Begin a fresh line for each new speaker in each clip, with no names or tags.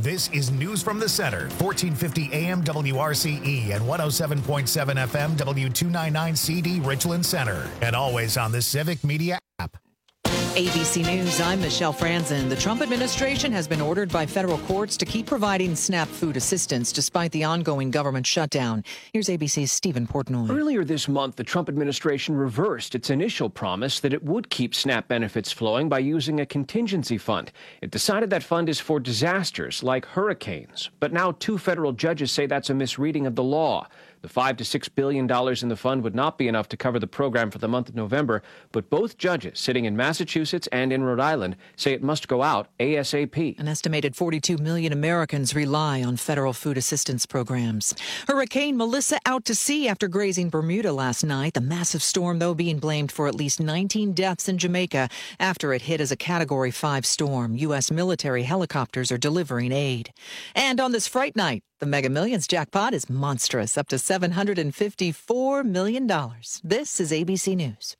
This is News from the Center, 1450 AM WRCE and 107.7 FM W299CD Richland Center, and always on the Civic Media app.
ABC News, I'm Michelle Franzen. The Trump administration has been ordered by federal courts to keep providing SNAP food assistance despite the ongoing government shutdown. Here's ABC's Stephen Portnoy.
Earlier this month, the Trump administration reversed its initial promise that it would keep SNAP benefits flowing by using a contingency fund. It decided that fund is for disasters like hurricanes. But now 2 federal judges say that's a misreading of the law. The $5 to $6 billion in the fund would not be enough to cover the program for the month of November, but both judges sitting in Massachusetts and in Rhode Island say it must go out ASAP.
An estimated 42 million Americans rely on federal food assistance programs. Hurricane Melissa out to sea after grazing Bermuda last night. The massive storm, though, being blamed for at least 19 deaths in Jamaica after it hit as a Category 5 storm. U.S. military helicopters are delivering aid. And on this Fright Night, the Mega Millions jackpot is monstrous, up to $754 million. This is ABC News.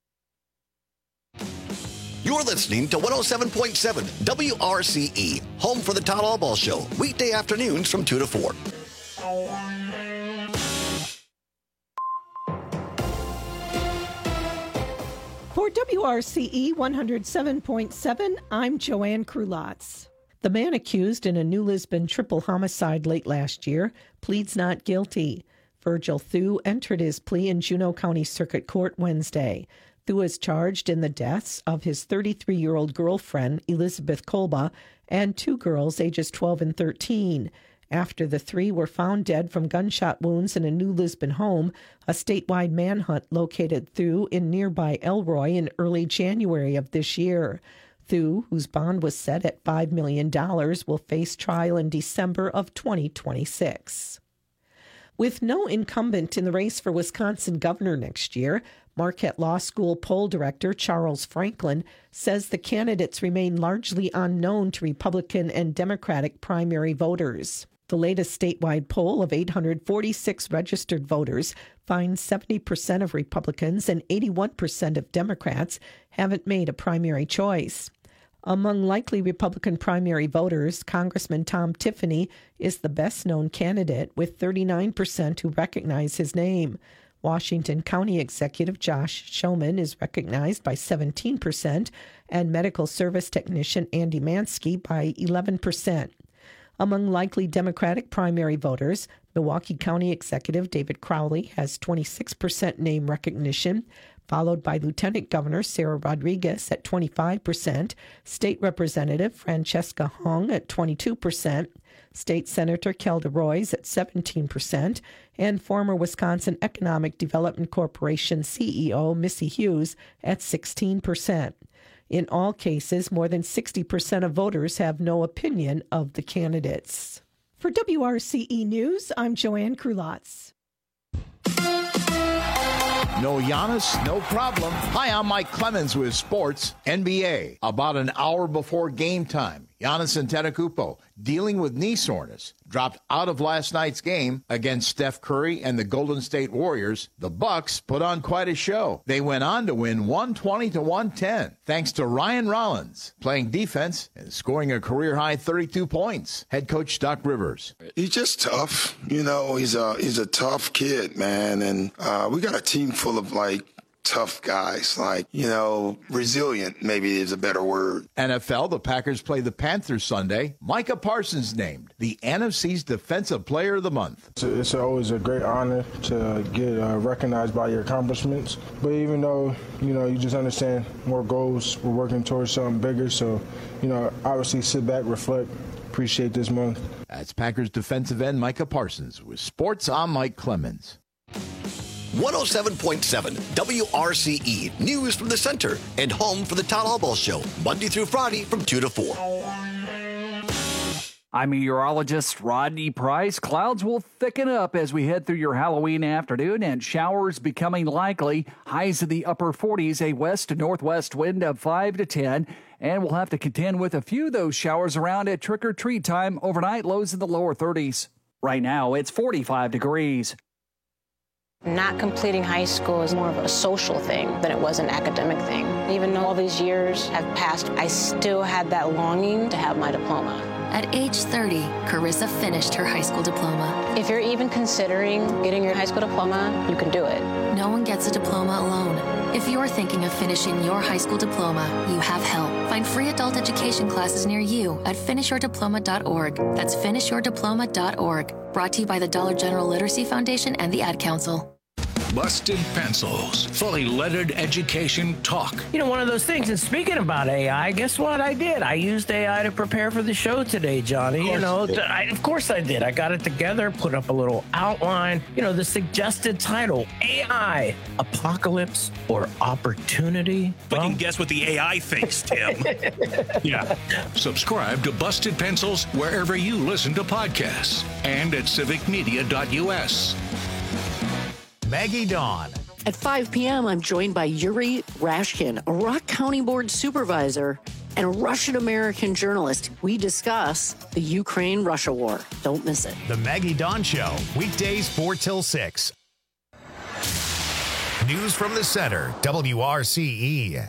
You're listening to 107.7 WRCE, home for the Todd Albaugh Show, weekday afternoons from 2 to 4.
For WRCE 107.7, I'm Joanne Krulotz. The man accused in a New Lisbon triple homicide late last year pleads not guilty. Virgil Thu entered his plea in Juneau County Circuit Court Wednesday. Thu is charged in the deaths of his 33-year-old girlfriend, Elizabeth Kolba, and 2 girls ages 12 and 13. After the 3 were found dead from gunshot wounds in a New Lisbon home, a statewide manhunt located Thu in nearby Elroy in early January of this year. Thu, whose bond was set at $5 million, will face trial in December of 2026. With no incumbent in the race for Wisconsin governor next year, Marquette Law School poll director Charles Franklin says the candidates remain largely unknown to Republican and Democratic primary voters. The latest statewide poll of 846 registered voters finds 70% of Republicans and 81% of Democrats haven't made a primary choice. Among likely Republican primary voters, Congressman Tom Tiffany is the best-known candidate, with 39% who recognize his name. Washington County Executive Josh Schoeman is recognized by 17%, and medical service technician Andy Mansky by 11%. Among likely Democratic primary voters, Milwaukee County Executive David Crowley has 26% name recognition, followed by Lieutenant Governor Sarah Rodriguez at 25%, State Representative Francesca Hong at 22%, State Senator Kelda Roys at 17%, and former Wisconsin Economic Development Corporation CEO Missy Hughes at 16%. In all cases, more than 60% of voters have no opinion of the candidates. For WRCE News, I'm Joanne Krulotz.
No Giannis, no problem. Hi, I'm Mike Clemens with Sports NBA. About an hour before game time, Giannis Antetokounmpo, dealing with knee soreness, dropped out of last night's game against Steph Curry and the Golden State Warriors. The Bucks put on quite a show. They went on to win 120-110, thanks to Ryan Rollins playing defense and scoring a career-high 32 points. Head coach Doc Rivers.
He's just tough. You know, he's a tough kid, man. And we got a team full of, tough guys, resilient maybe is a better word.
NFL, the Packers play the Panthers Sunday. Micah Parsons named the NFC's Defensive Player of the Month.
It's always a great honor to get recognized by your accomplishments. But even though, you just understand more goals, we're working towards something bigger. So, obviously sit back, reflect, appreciate this month.
That's Packers defensive end Micah Parsons. With Sports, I'm Mike Clemens.
107.7 WRCE, news from the center and home for the Todd Albaugh Show, Monday through Friday from 2 to 4.
I'm meteorologist Rodney Price. Clouds will thicken up as we head through your Halloween afternoon, and showers becoming likely. Highs in the upper 40s, a west to northwest wind of 5 to 10. And we'll have to contend with a few of those showers around at trick-or-treat time overnight, lows in the lower 30s. Right now, it's 45 degrees.
Not completing high school is more of a social thing than it was an academic thing. Even though all these years have passed, I still had that longing to have my diploma.
At age 30, Carissa finished her high school diploma.
If you're even considering getting your high school diploma, you can do it.
No one gets a diploma alone. If you're thinking of finishing your high school diploma, you have help. Find free adult education classes near you at finishyourdiploma.org. That's finishyourdiploma.org. Brought to you by the Dollar General Literacy Foundation and the Ad Council.
Busted Pencils, fully leaded education talk.
You know, one of those things, and speaking about AI, guess what I did? I used AI to prepare for the show today, Johnny. Of course I did. I got it together, put up a little outline. You know, the suggested title, AI, Apocalypse or Opportunity?
We can guess what the AI thinks, Tim. Yeah. Subscribe to Busted Pencils wherever you listen to podcasts and at civicmedia.us.
Maggie Dawn.
At 5 p.m., I'm joined by Yuri Rashkin, a Rock County Board supervisor and a Russian-American journalist. We discuss the Ukraine-Russia war. Don't miss it.
The Maggie Dawn Show, weekdays 4 till 6. News from the center, WRCE.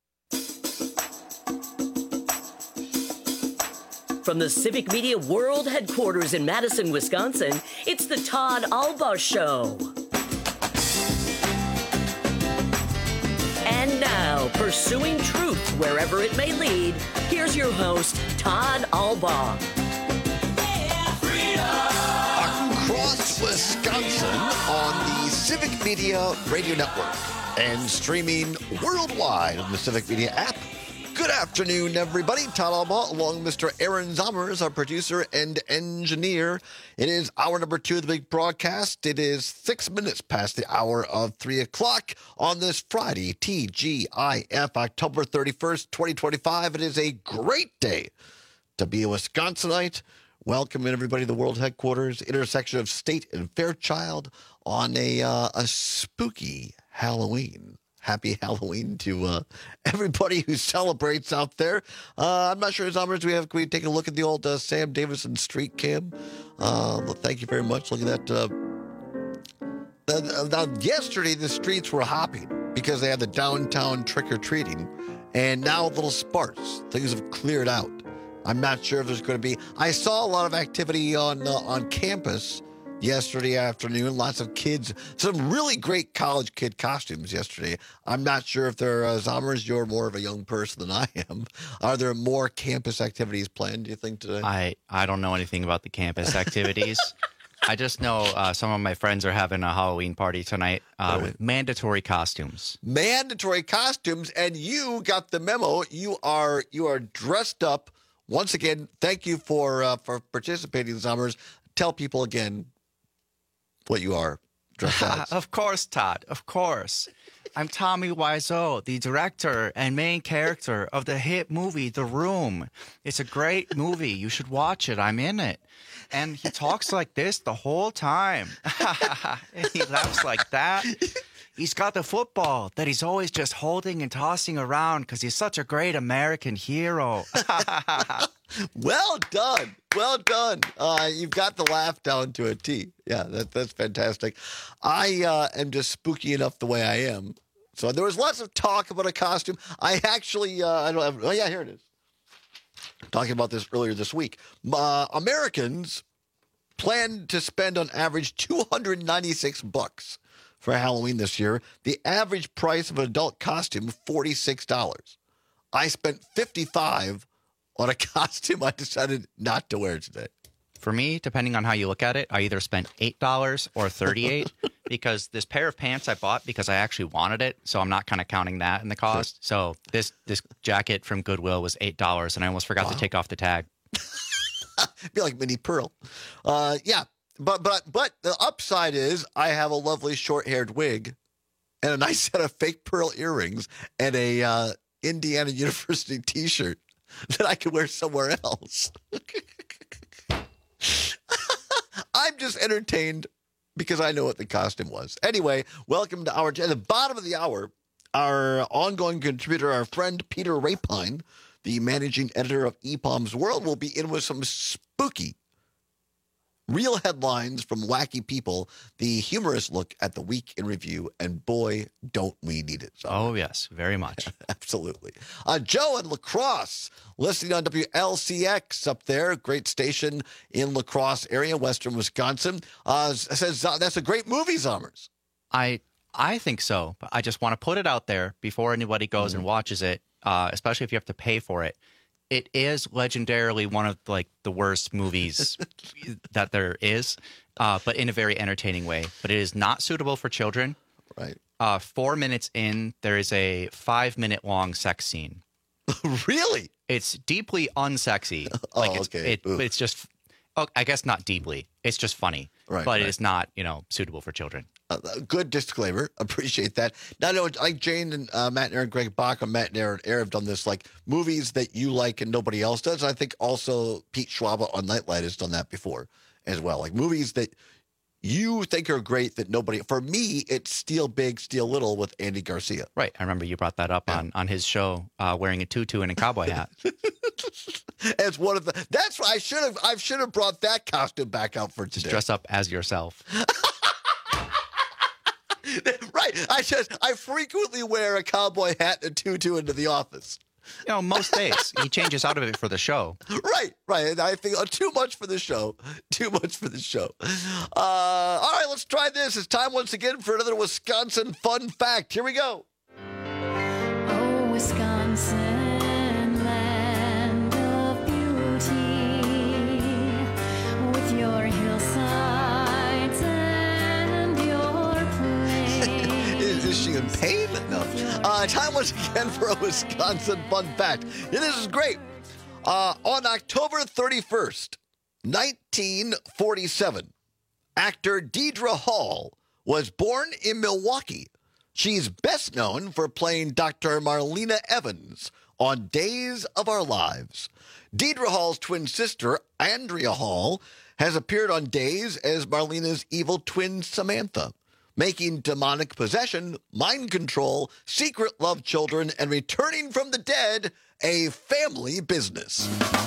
From the Civic Media World Headquarters in Madison, Wisconsin, it's the Todd Alba Show. And now, pursuing truth wherever it may lead, here's your host, Todd Alba.
Across Wisconsin on the Civic Media Radio Network and streaming worldwide on the Civic Media app. Good afternoon, everybody. Todd Alba, along with Mr. Aaron Zommers, our producer and engineer. It is hour number 2 of the big broadcast. It is 6 minutes past the hour of 3 o'clock on this Friday, TGIF, October 31st, 2025. It is a great day to be a Wisconsinite. Welcome, everybody, to the World Headquarters, intersection of State and Fairchild on a spooky Halloween. Happy Halloween to everybody who celebrates out there. I'm not sure, Zommers, can we take a look at the old Sam Davison street cam? Thank you very much. Look at that. Now, yesterday, the streets were hopping because they had the downtown trick-or-treating, and now a little sparse. Things have cleared out. I'm not sure if there's going to be... I saw a lot of activity on campus yesterday afternoon. Lots of kids, some really great college kid costumes yesterday. I'm not sure if there are, Zommers, you're more of a young person than I am. Are there more campus activities planned, do you think, today?
I don't know anything about the campus activities. I just know some of my friends are having a Halloween party tonight with mandatory costumes.
Mandatory costumes, and you got the memo. You are dressed up. Once again, thank you for participating, Zommers. Tell people again what you are dressed as.
Of course, Todd. Of course. I'm Tommy Wiseau, the director and main character of the hit movie The Room. It's a great movie. You should watch it. I'm in it. And he talks like this the whole time. And he laughs like that. He's got the football that he's always just holding and tossing around because he's such a great American hero.
Well done. Well done. You've got the laugh down to a T. Yeah, that's fantastic. I am just spooky enough the way I am. So there was lots of talk about a costume. I actually, I don't have, oh yeah, here it is. Talking about this earlier this week. Americans plan to spend on average $296 for Halloween this year. The average price of an adult costume, $46. I spent $55 on a costume I decided not to wear today.
For me, depending on how you look at it, I either spent $8 or $38 because this pair of pants I bought because I actually wanted it, so I'm not kind of counting that in the cost. So this jacket from Goodwill was $8, and I almost forgot to take off the tag.
Be like Minnie Pearl. Yeah, but the upside is I have a lovely short-haired wig and a nice set of fake pearl earrings and a Indiana University T-shirt that I could wear somewhere else. I'm just entertained because I know what the costume was. Anyway, welcome to at the bottom of the hour, our ongoing contributor, our friend Peter Rapine, the managing editor of EPOM's World, will be in with some spooky Real headlines from wacky people, the humorous look at the week in review, and boy, don't we need it.
Oh, yes, very much.
Absolutely. Joe in La Crosse, listening on WLCX up there, great station in La Crosse area, western Wisconsin, says that's a great movie, Zommers.
I think so, but I just want to put it out there before anybody goes and watches it, especially if you have to pay for it. It is legendarily one of like the worst movies that there is, but in a very entertaining way. But it is not suitable for children.
Right.
4 minutes in, there is a 5-minute long sex scene.
Really?
It's deeply unsexy.
Okay.
It's just, I guess not deeply. It's just funny.
Right.
But it is not, suitable for children.
Good disclaimer. Appreciate that. Now, I know, like Jane and Matt and Aaron, Greg Bach, and Matt and Aaron have done this, like movies that you like and nobody else does. I think also Pete Schwab on Nightlight has done that before as well. Like movies that you think are great that nobody. For me, it's Steal Big, Steal Little with Andy Garcia.
Right. I remember you brought that up on his show, wearing a tutu and a cowboy hat.
As one of the. That's why I should have brought that costume back out for today.
Just dress up as yourself.
Right. I frequently wear a cowboy hat and a tutu into the office.
Most days. He changes out of it for the show.
Right. And I think too much for the show. All right, let's try this. It's time once again for another Wisconsin fun fact. Here we go.
Oh, Wisconsin, land of beauty, with your hillsides and your plains.
Is she in pain? No. Time once again for a Wisconsin fun fact. This is great. On October 31st, 1947, actor Deidre Hall was born in Milwaukee. She's best known for playing Dr. Marlena Evans on Days of Our Lives. Deidre Hall's twin sister, Andrea Hall, has appeared on Days as Marlena's evil twin Samantha, making demonic possession, mind control, secret love children, and returning from the dead a family business.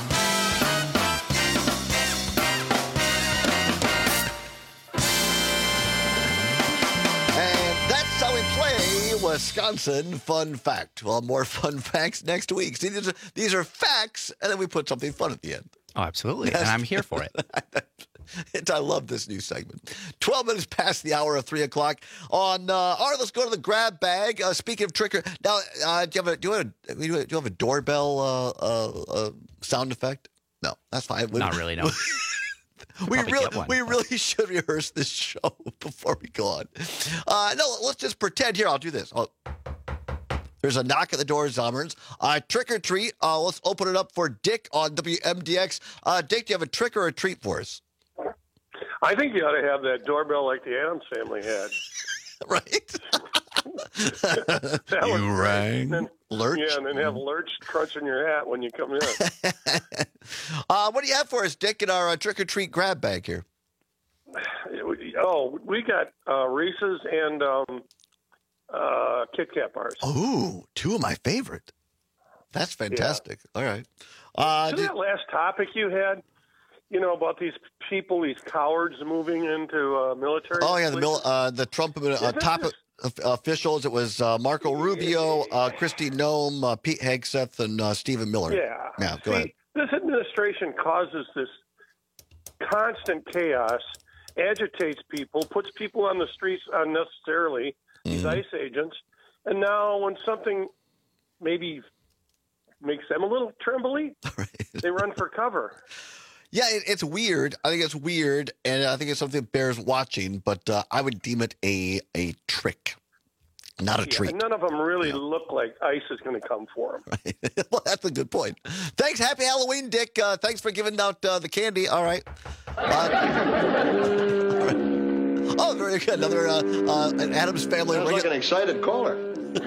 And that's how we play Wisconsin Fun Fact. Well, more fun facts next week. See, these are facts, and then we put something fun at the end.
Oh, absolutely. And I'm here for it.
I love this new segment. 12 minutes past the hour of 3 o'clock. All right, let's go to the grab bag. Speaking of trickery, now, do you have a doorbell sound effect? No, that's fine.
Not really, no.
We really should rehearse this show before we go on. No, let's just pretend. Here, I'll do this. There's a knock at the door, Zommers. Trick or treat. Let's open it up for Dick on WMDX. Dick, do you have a trick or a treat for us?
I think you ought to have that doorbell like the Addams Family had.
Right?
You
rang. Lurch?
Yeah, and then have Lurch crunching your hat when you come in.
What do you have for us, Dick, in our trick-or-treat grab bag here?
Oh, we got Reese's and Kit Kat bars.
Ooh, two of my favorite. That's fantastic. Yeah. All right.
That last topic you had, about these people, these cowards moving into military.
Oh, yeah, the Trump top officials. It was Marco Rubio, Kristi Noem, Pete Hegseth, and Stephen Miller.
Yeah.
Go ahead.
This administration causes this constant chaos, agitates people, puts people on the streets unnecessarily, these ICE agents, and now when something maybe makes them a little trembly, they run for cover.
Yeah, it's weird. I think it's weird, and I think it's something that bears watching, but I would deem it a trick, not a treat.
None of them really look like ICE is going to come for them.
Right. Well, that's a good point. Thanks. Happy Halloween, Dick. Thanks for giving out the candy. All right. Oh, very good. Another an Addams Family.
Sounds like an excited caller.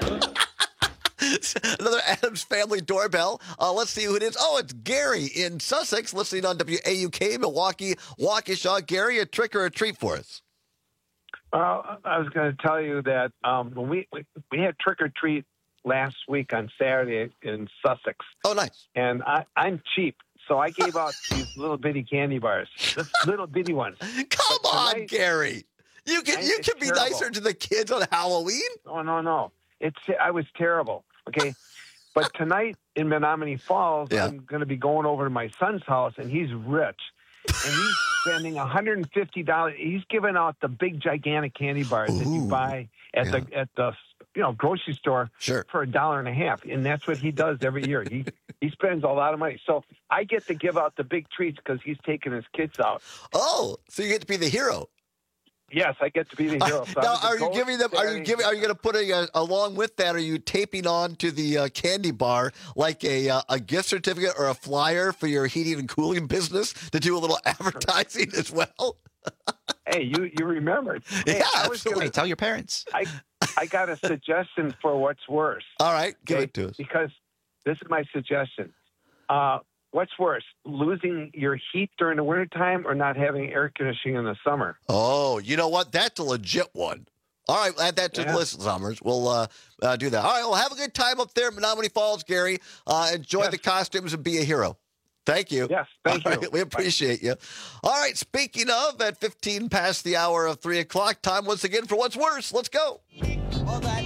Another Addams Family doorbell. Let's see who it is. Oh, it's Gary in Sussex, listening on WAUK, Milwaukee, Waukesha. Gary, a trick or a treat for us?
I was going to tell you that when we had trick or treat last week on Saturday in Sussex.
Oh, nice.
And I'm cheap, So I gave out these little bitty candy bars, just little bitty ones.
Come on, Gary. You can be
terrible.
nicer to the kids on Halloween.
No. I was terrible. Okay. But tonight in Menominee Falls, I'm going to be going over to my son's house, and he's rich. And he's spending $150. He's giving out the big, gigantic candy bars that you buy at the grocery store for $1.50, and that's what he does every year. He spends a lot of money. So I get to give out the big treats because he's taking his kids out.
Oh, so you get to be the hero.
Yes, I get to be the hero. So
now, are you giving them? Are you going to put along with that? Are you taping on to the candy bar like a gift certificate or a flyer for your heating and cooling business to do a little advertising as well?
Hey, you remembered? Hey,
Yeah, absolutely.
Tell your parents.
I got a suggestion for what's worse.
All right, give it to us.
Because this is my suggestion. What's worse, losing your heat during the wintertime or not having air conditioning in the summer?
Oh, you know what? That's a legit one. All right, add that to the list, Summers. We'll do that. All right, well, have a good time up there in Menominee Falls, Gary. Enjoy the costumes and be a hero. Thank you.
Yes, thank you.
Right, we appreciate you. All right, speaking of, at 15 past the hour of 3 o'clock, time once again for What's Worse. Let's go.
All that.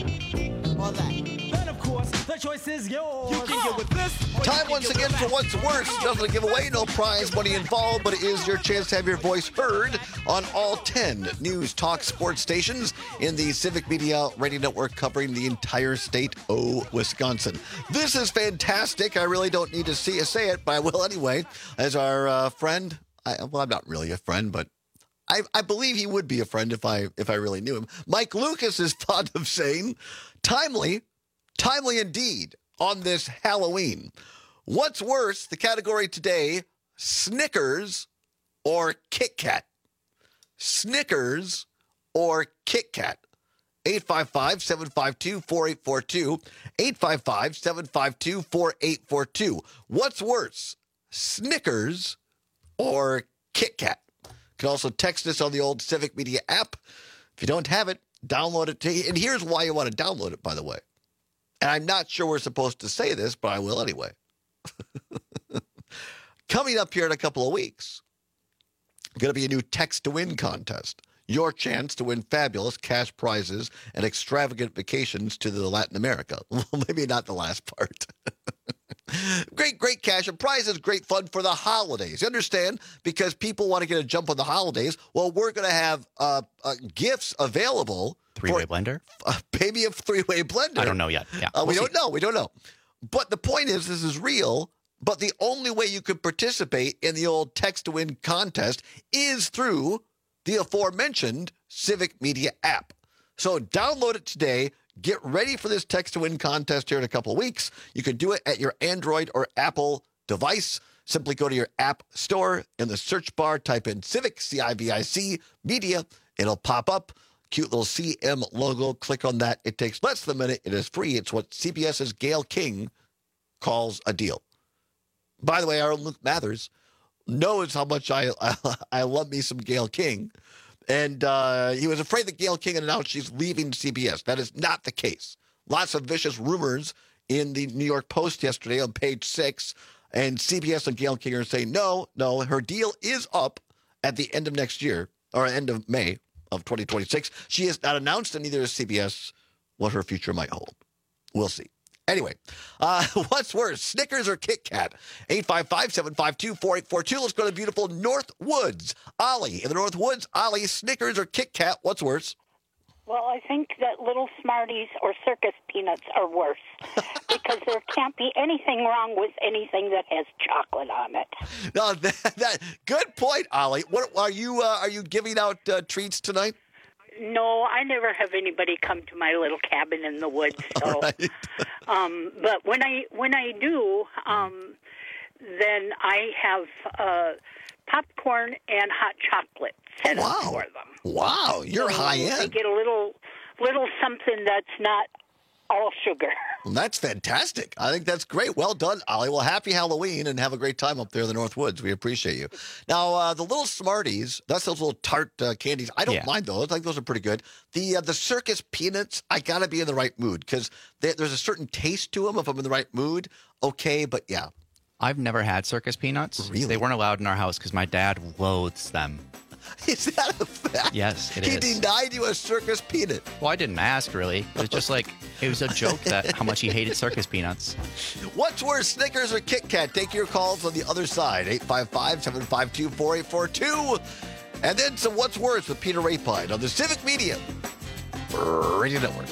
Then, of course, the choice is yours. You can get with this.
Time once again for What's Worse. Nothing to give away, no prize money involved, but it is your chance to have your voice heard on all 10 news, talk, sports stations in the Civic Media Radio Network covering the entire state of Wisconsin. This is fantastic. I really don't need to say it, but I will anyway. As our friend, I'm not really a friend, but I believe he would be a friend if I really knew him. Mike Lucas is fond of saying, timely indeed on this Halloween. What's worse, the category today, Snickers or Kit Kat? Snickers or Kit Kat? 855-752-4842. 855-752-4842. What's worse, Snickers or Kit Kat? You can also text us on the old Civic Media app. If you don't have it, download it. And here's why you want to download it, by the way. And I'm not sure we're supposed to say this, but I will anyway. Coming up here in a couple of weeks, going to be a new text to win contest. Your chance to win fabulous cash prizes and extravagant vacations to the Latin America. Well, maybe not the last part. Great cash and prizes, great fun for the holidays. You understand? Because people want to get a jump on the holidays. Well, we're going to have gifts available.
Three-way blender?
Maybe a three-way blender.
I don't know yet. Yeah,
we don't know. We don't know. But the point is, this is real. But the only way you could participate in the old text to win contest is through the aforementioned Civic Media app. So download it today. Get ready for this text to win contest here in a couple of weeks. You can do it at your Android or Apple device. Simply go to your app store. In the search bar, type in Civic, C-I-V-I-C, Media. It'll pop up. Cute little CM logo. Click on that. It takes less than a minute. It is free. It's what CBS's Gayle King calls a deal. By the way, our Luke Mathers knows how much I love me some Gayle King. And he was afraid that Gayle King had announced she's leaving CBS. That is not the case. Lots of vicious rumors in the New York Post yesterday on page 6. And CBS and Gayle King are saying, no, her deal is up at the end of next year, or end of May of 2026. She has not announced, and neither has CBS, what her future might hold. We'll see. Anyway, what's worse, Snickers or Kit Kat? 855-752-4842. Let's go to beautiful North Woods. Ollie, in the North Woods, Ollie, Snickers or Kit Kat, what's worse?
Well, I think that Little Smarties or Circus Peanuts are worse because there can't be anything wrong with anything that has chocolate on it.
No, that good point, Ollie. What are you giving out treats tonight?
No, I never have anybody come to my little cabin in the woods. So,
right.
But when I do, then I have popcorn and hot chocolate set up for them.
Wow, you're
so
high end.
They get a little something that's not all sugar.
Well, that's fantastic. I think that's great. Well done, Ollie. Well, happy Halloween and have a great time up there in the North Woods. We appreciate you. Now, the Little Smarties, that's those little tart candies. I don't mind those. I think those are pretty good. The Circus Peanuts, I got to be in the right mood because there's a certain taste to them. If I'm in the right mood, okay. But yeah,
I've never had circus peanuts.
Really?
They weren't allowed in our house because my dad loathes them.
Is that a fact?
Yes, it
He
is.
denied you a circus peanut.
Well, I didn't ask, really. It was just like, it was a joke that how much he hated circus peanuts.
What's worse, Snickers or Kit Kat? Take your calls on the other side. 855-752-4842. And then some What's Worse with Peter Rapine on the Civic Media Radio Network.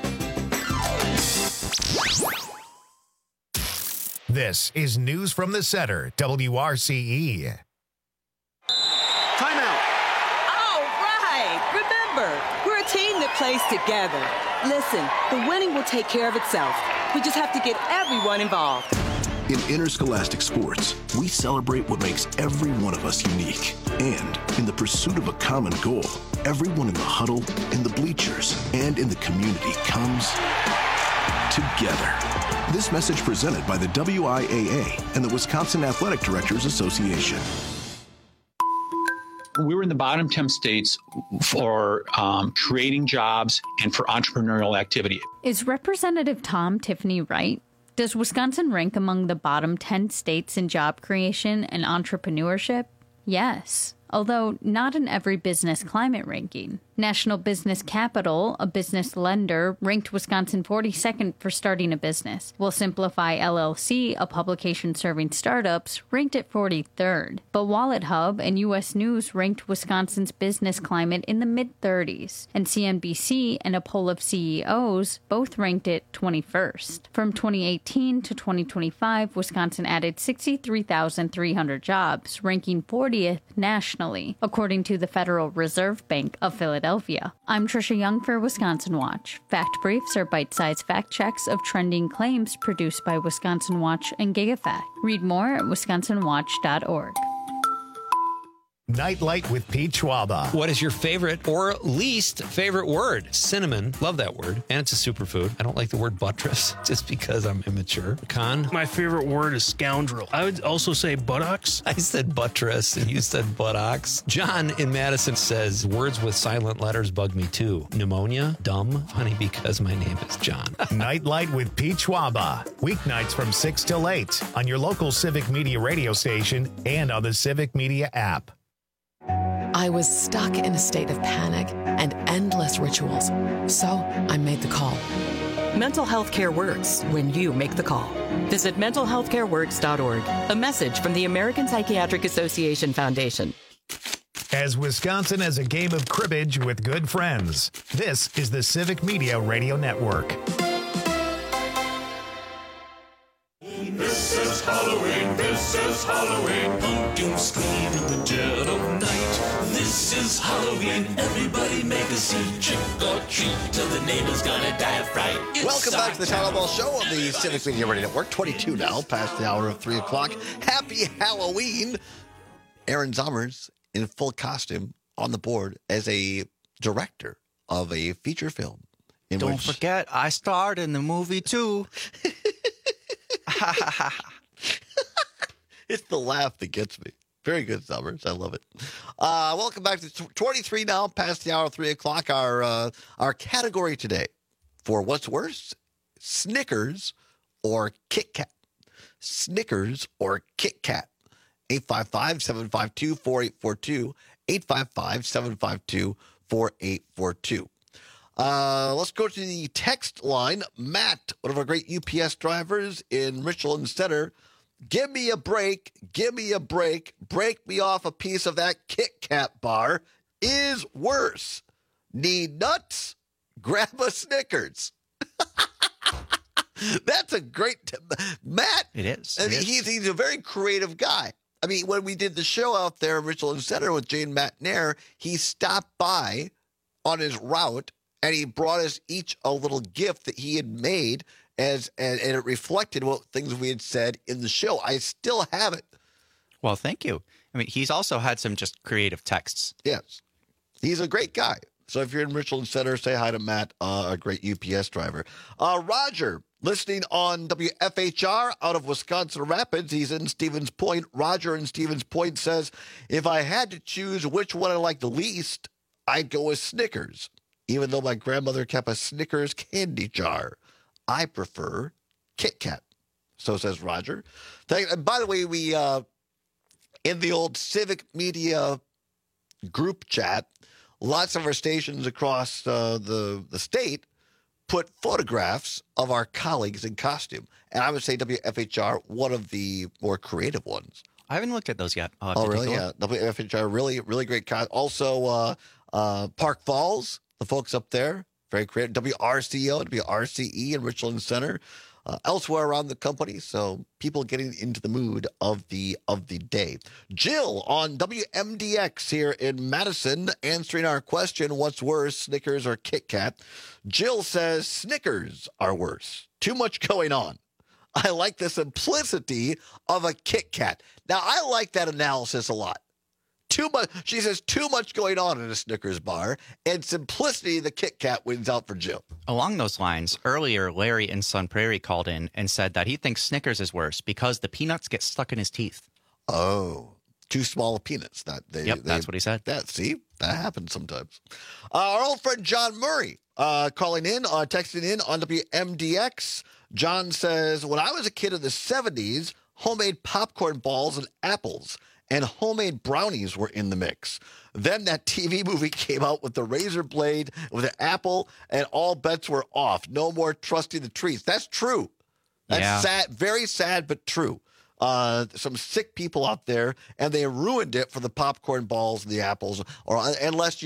This is News from the Center, WRCE.
Timeout.
All right. Remember, we're a team that plays together. Listen, the winning will take care of itself. We just have to get everyone involved.
In interscholastic sports, we celebrate what makes every one of us unique. And in the pursuit of a common goal, everyone in the huddle, in the bleachers, and in the community comes together. This message presented by the WIAA and the Wisconsin Athletic Directors Association.
We were in the bottom 10 states for creating jobs and for entrepreneurial activity.
Is Representative Tom Tiffany right? Does Wisconsin rank among the bottom 10 states in job creation and entrepreneurship? Yes, although not in every business climate ranking. National Business Capital, a business lender, ranked Wisconsin 42nd for starting a business, while Simplify LLC, a publication serving startups, ranked it 43rd. But Wallet Hub and U.S. News ranked Wisconsin's business climate in the mid-30s, and CNBC and a poll of CEOs both ranked it 21st. From 2018 to 2025, Wisconsin added 63,300 jobs, ranking 40th nationally, according to the Federal Reserve Bank of Philadelphia. I'm Trisha Young for Wisconsin Watch. Fact Briefs are bite-sized fact checks of trending claims produced by Wisconsin Watch and GigaFact. Read more at wisconsinwatch.org.
Nightlight with Pete Schwaba.
What is your favorite or least favorite word? Cinnamon. Love that word. And it's a superfood. I don't like the word buttress just because I'm immature. Con?
My favorite word is scoundrel. I would also say buttocks.
I said buttress and you said buttocks. John in Madison says words with silent letters bug me too. Pneumonia. Dumb. Funny because my name is John.
Nightlight with Pete Schwaba. Weeknights from 6 till 8 on your local Civic Media radio station and on the Civic Media app.
I was stuck in a state of panic and endless rituals, so I made the call.
Mental health care works when you make the call. Visit mentalhealthcareworks.org. A message from the American Psychiatric Association Foundation.
As Wisconsin as a game of cribbage with good friends, this is the Civic Media Radio Network.
This is Halloween, this is Halloween. Pumpkins scream in the dead of night. This is Halloween, everybody make a scene. Trick or treat till the neighbor's gonna die of fright.
Welcome back to the Tyler Ball Show on the Civic Media Radio Network. 22 now, past the hour of 3 o'clock. Happy Halloween. Aaron Zommers in full costume on the board as a director of a feature film.
Don't forget, I starred in the movie too.
It's the laugh that gets me. Very good, Summers. I love it. Welcome back to 23 now, past the hour of 3 o'clock. Our category today for What's Worse, Snickers or Kit Kat. Snickers or Kit Kat. 855-752-4842. 855-752-4842. Let's go to the text line. Matt, one of our great UPS drivers in Richland Center. Give me a break. Give me a break. Break me off a piece of that Kit Kat bar is worse. Need nuts? Grab a Snickers. That's a great Matt.
It is.
I mean, he's a very creative guy. I mean, when we did the show out there in Richland Center with Jane Matnair, he stopped by on his route and he brought us each a little gift that he had made and it reflected what things we had said in the show. I still have it.
Well, thank you. I mean, he's also had some just creative texts.
Yes. He's a great guy. So if you're in Richland Center, say hi to Matt, a great UPS driver. Roger, listening on WFHR out of Wisconsin Rapids. He's in Stevens Point. Roger in Stevens Point says, if I had to choose which one I like the least, I'd go with Snickers. Even though my grandmother kept a Snickers candy jar, I prefer Kit Kat. So says Roger. And by the way, we in the old Civic Media group chat, lots of our stations across the state put photographs of our colleagues in costume. And I would say WFHR, one of the more creative ones.
I haven't looked at those yet.
Oh, really? Yeah. WFHR, really, really great. Also, Park Falls, the folks up there, very creative. WRCO, WRCE in Richland Center, elsewhere around the company. So people getting into the mood of the day. Jill on WMDX here in Madison, answering our question, what's worse, Snickers or Kit Kat? Jill says Snickers are worse. Too much going on. I like the simplicity of a Kit Kat. Now, I like that analysis a lot. Too much. She says too much going on in a Snickers bar, and simplicity, the Kit Kat wins out for Jill.
Along those lines, earlier, Larry in Sun Prairie called in and said that he thinks Snickers is worse because the peanuts get stuck in his teeth.
Oh, too small of peanuts.
That's what he said.
See, that happens sometimes. Our old friend John Murray calling in, texting in on WMDX. John says, when I was a kid in the 70s, homemade popcorn balls and apples and homemade brownies were in the mix. Then that TV movie came out with the razor blade, with an apple, and all bets were off. No more trusting the trees. That's true. That's sad, very sad, but true. Some sick people out there, and they ruined it for the popcorn balls and the apples, or unless you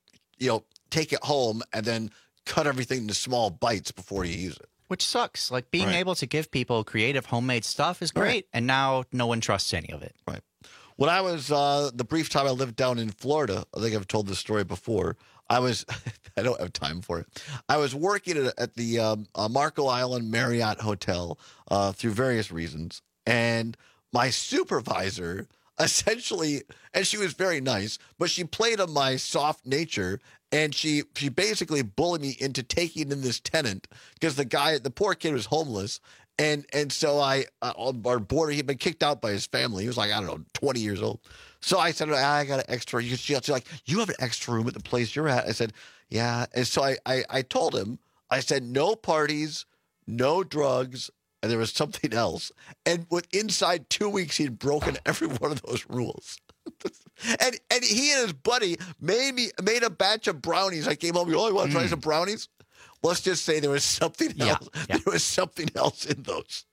take it home and then cut everything into small bites before you use it.
Which sucks. Like being able to give people creative homemade stuff is great, and now no one trusts any of it.
Right. When I was, the brief time I lived down in Florida, I think I've told this story before, I don't have time for it. I was working at the Marco Island Marriott Hotel through various reasons, and my supervisor essentially, and she was very nice, but she played on my soft nature, and she basically bullied me into taking in this tenant because the poor kid was homeless. And so our boarder, he'd been kicked out by his family. He was like, I don't know, 20 years old. So I said, I got an extra. She's like, you have an extra room at the place you're at? I said, yeah. And so I told him, I said, no parties, no drugs, and there was something else. And inside 2 weeks, he'd broken every one of those rules. and he and his buddy made a batch of brownies. I came home, you want to try some brownies? Let's just say there was something else. Yeah. There was something else in those.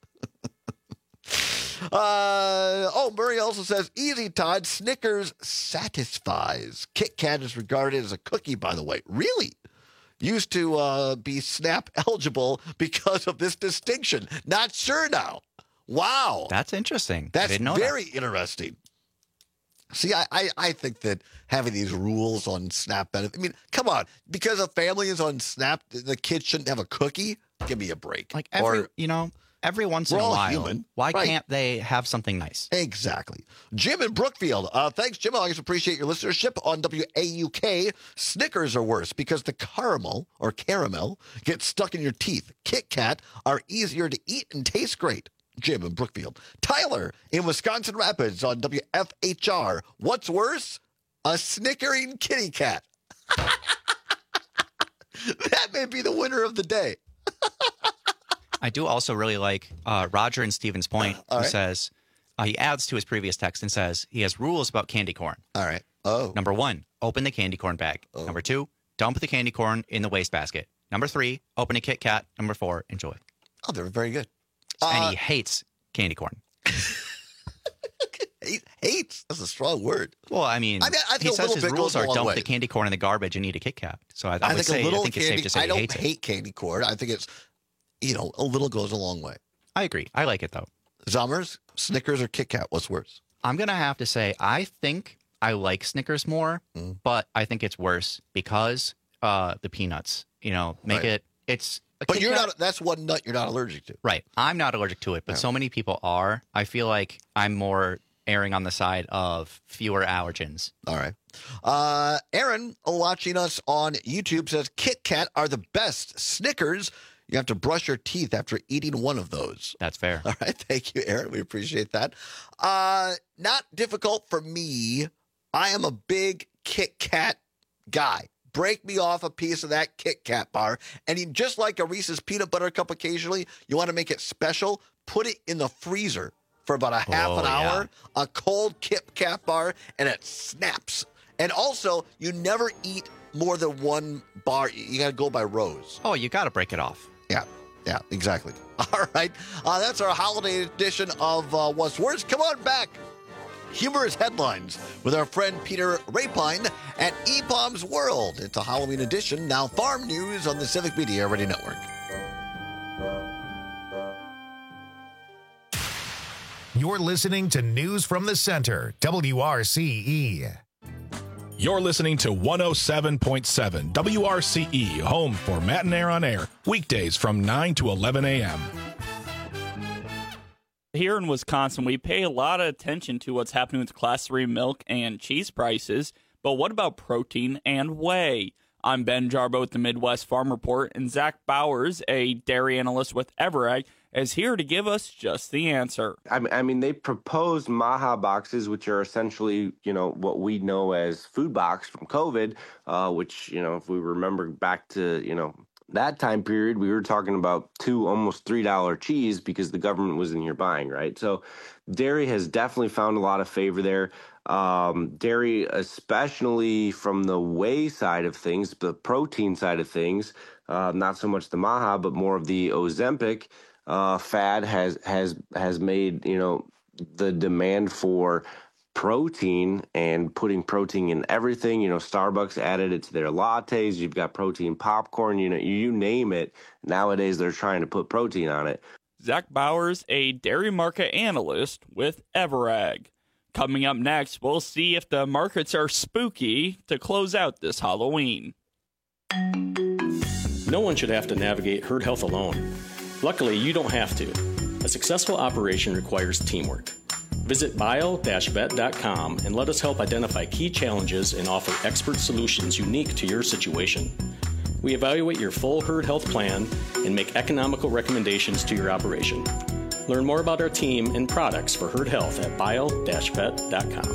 Murray also says, easy, Todd. Snickers satisfies. Kit Kat is regarded as a cookie, by the way. Really? Used to be SNAP eligible because of this distinction. Not sure now. Wow.
That's interesting.
That's very interesting. See, I think that having these rules on SNAP benefit, I mean, come on, because a family is on SNAP, the kids shouldn't have a cookie? Give me a break.
Like every once in a while, why can't they have something nice?
Exactly. Jim in Brookfield. Thanks, Jim. I always appreciate your listenership on WAUK. Snickers are worse because the caramel gets stuck in your teeth. Kit Kat are easier to eat and taste great. Jim in Brookfield. Tyler in Wisconsin Rapids on WFHR. What's worse? A snickering kitty cat. That may be the winner of the day.
I do also really like Roger and Stephen's point, who says, he adds to his previous text and says he has rules about candy corn.
All right. Oh.
Number 1, open the candy corn bag. Oh. Number 2, dump the candy corn in the wastebasket. Number 3, open a Kit Kat. Number 4, enjoy.
Oh, they're very good.
And he hates candy corn.
Hates? That's a strong word.
Well, I mean he says his rules are dump the candy corn in the garbage and eat a Kit Kat. So I think it's safe to say
I don't
he hates
hate candy corn. I think it's, a little goes a long way.
I agree. I like it, though.
Zommers, Snickers or Kit Kat, what's worse?
I'm going to have to say I think I like Snickers more, but I think it's worse because the peanuts, make it, it's...
But that's one nut you're not allergic to.
Right. I'm not allergic to it, but so many people are. I feel like I'm more erring on the side of fewer allergens.
All right. Aaron, watching us on YouTube, says Kit Kat are the best. Snickers, you have to brush your teeth after eating one of those.
That's fair.
All right. Thank you, Aaron. We appreciate that. Not difficult for me. I am a big Kit Kat guy. break me off a piece of that Kit Kat bar. And just like a Reese's peanut butter cup occasionally, you want to make it special, put it in the freezer for about a half an hour, a cold Kit Kat bar, and it snaps. And also, you never eat more than one bar. You got to go by rows.
Oh, you got to break it off.
Yeah, exactly. All right. That's our holiday edition of What's Words. Come on back. Humorous headlines with our friend Peter Rapine at EPOM's World. It's a Halloween edition. Now, farm news on the Civic Media Radio Network.
You're listening to News from the Center, WRCE.
You're listening to 107.7 WRCE, home for Matt and Air on Air, weekdays from 9 to 11 a.m.
Here in Wisconsin, we pay a lot of attention to what's happening with Class 3 milk and cheese prices, but what about protein and whey? I'm Ben Jarbo with the Midwest Farm Report, and Zach Bowers, a dairy analyst with Everegg, is here to give us just the answer.
I mean, they proposed Maha boxes, which are essentially, what we know as food box from COVID, which, if we remember back to, that time period, we were talking about almost $3 cheese because the government was in here buying, right? So dairy has definitely found a lot of favor there. Dairy, especially from the whey side of things, the protein side of things, not so much the Maha, but more of the Ozempic fad has made, the demand for protein and putting protein in everything. Starbucks added it to their lattes. You've got protein popcorn, you name it. Nowadays, they're trying to put protein on it.
Zach Bowers, a dairy market analyst with Everegg. Coming up next, we'll see if the markets are spooky to close out this Halloween.
No one should have to navigate herd health alone. Luckily, you don't have to. A successful operation requires teamwork. Visit bio-vet.com and let us help identify key challenges and offer expert solutions unique to your situation. We evaluate your full herd health plan and make economical recommendations to your operation. Learn more about our team and products for herd health at bio-vet.com.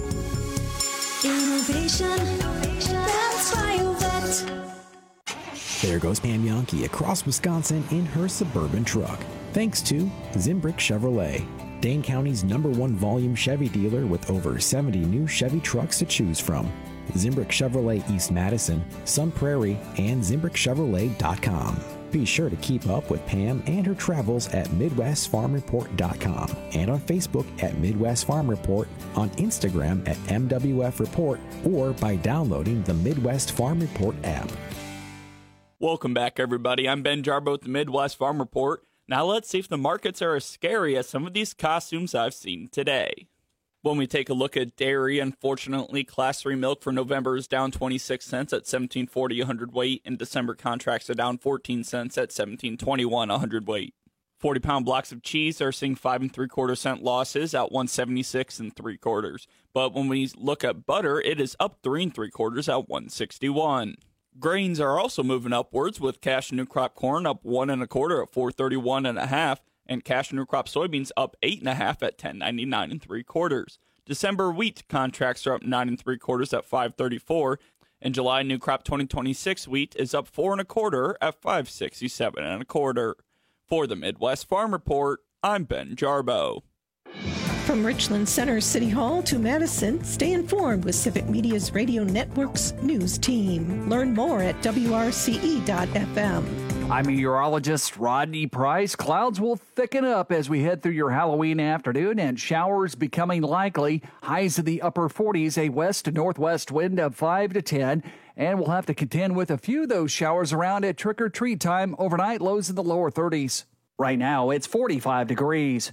Innovation, that's BioVet.
There goes Pam Yonke across Wisconsin in her Suburban truck. Thanks to Zimbrick Chevrolet, Dane County's #1 volume Chevy dealer with over 70 new Chevy trucks to choose from. Zimbrick Chevrolet East Madison, Sun Prairie, and ZimbrickChevrolet.com. Be sure to keep up with Pam and her travels at MidwestFarmReport.com and on Facebook at Midwest Farm Report, on Instagram at MWF Report, or by downloading the Midwest Farm Report app.
Welcome back, everybody. I'm Ben Jarbo with the Midwest Farm Report. Now let's see if the markets are as scary as some of these costumes I've seen today. When we take a look at dairy, unfortunately, Class 3 milk for November is down 26 cents at $17.40 a hundredweight, and December contracts are down 14 cents at $17.21 a hundredweight. 40-pound blocks of cheese are seeing 5 3/4 cent losses at $1.76 3/4. But when we look at butter, it is up 3 3/4 at $1.61. Grains are also moving upwards, with cash new crop corn up 1 1/4 at $4.31 1/2, and cash new crop soybeans up 8 1/2 at $10.99 3/4. December wheat contracts are up 9 3/4 at $5.34, and July new crop 2026 wheat is up 4 1/4 at $5.67 1/4. For the Midwest Farm Report, I'm Ben Jarbo.
From Richland Center City Hall to Madison, stay informed with Civic Media's Radio Network's news team. Learn more at WRCE.FM.
I'm meteorologist Rodney Price. Clouds will thicken up as we head through your Halloween afternoon, and showers becoming likely. Highs in the upper 40s, a west to northwest wind of 5 to 10. And we'll have to contend with a few of those showers around at trick-or-treat time overnight, lows in the lower 30s. Right now, it's 45 degrees.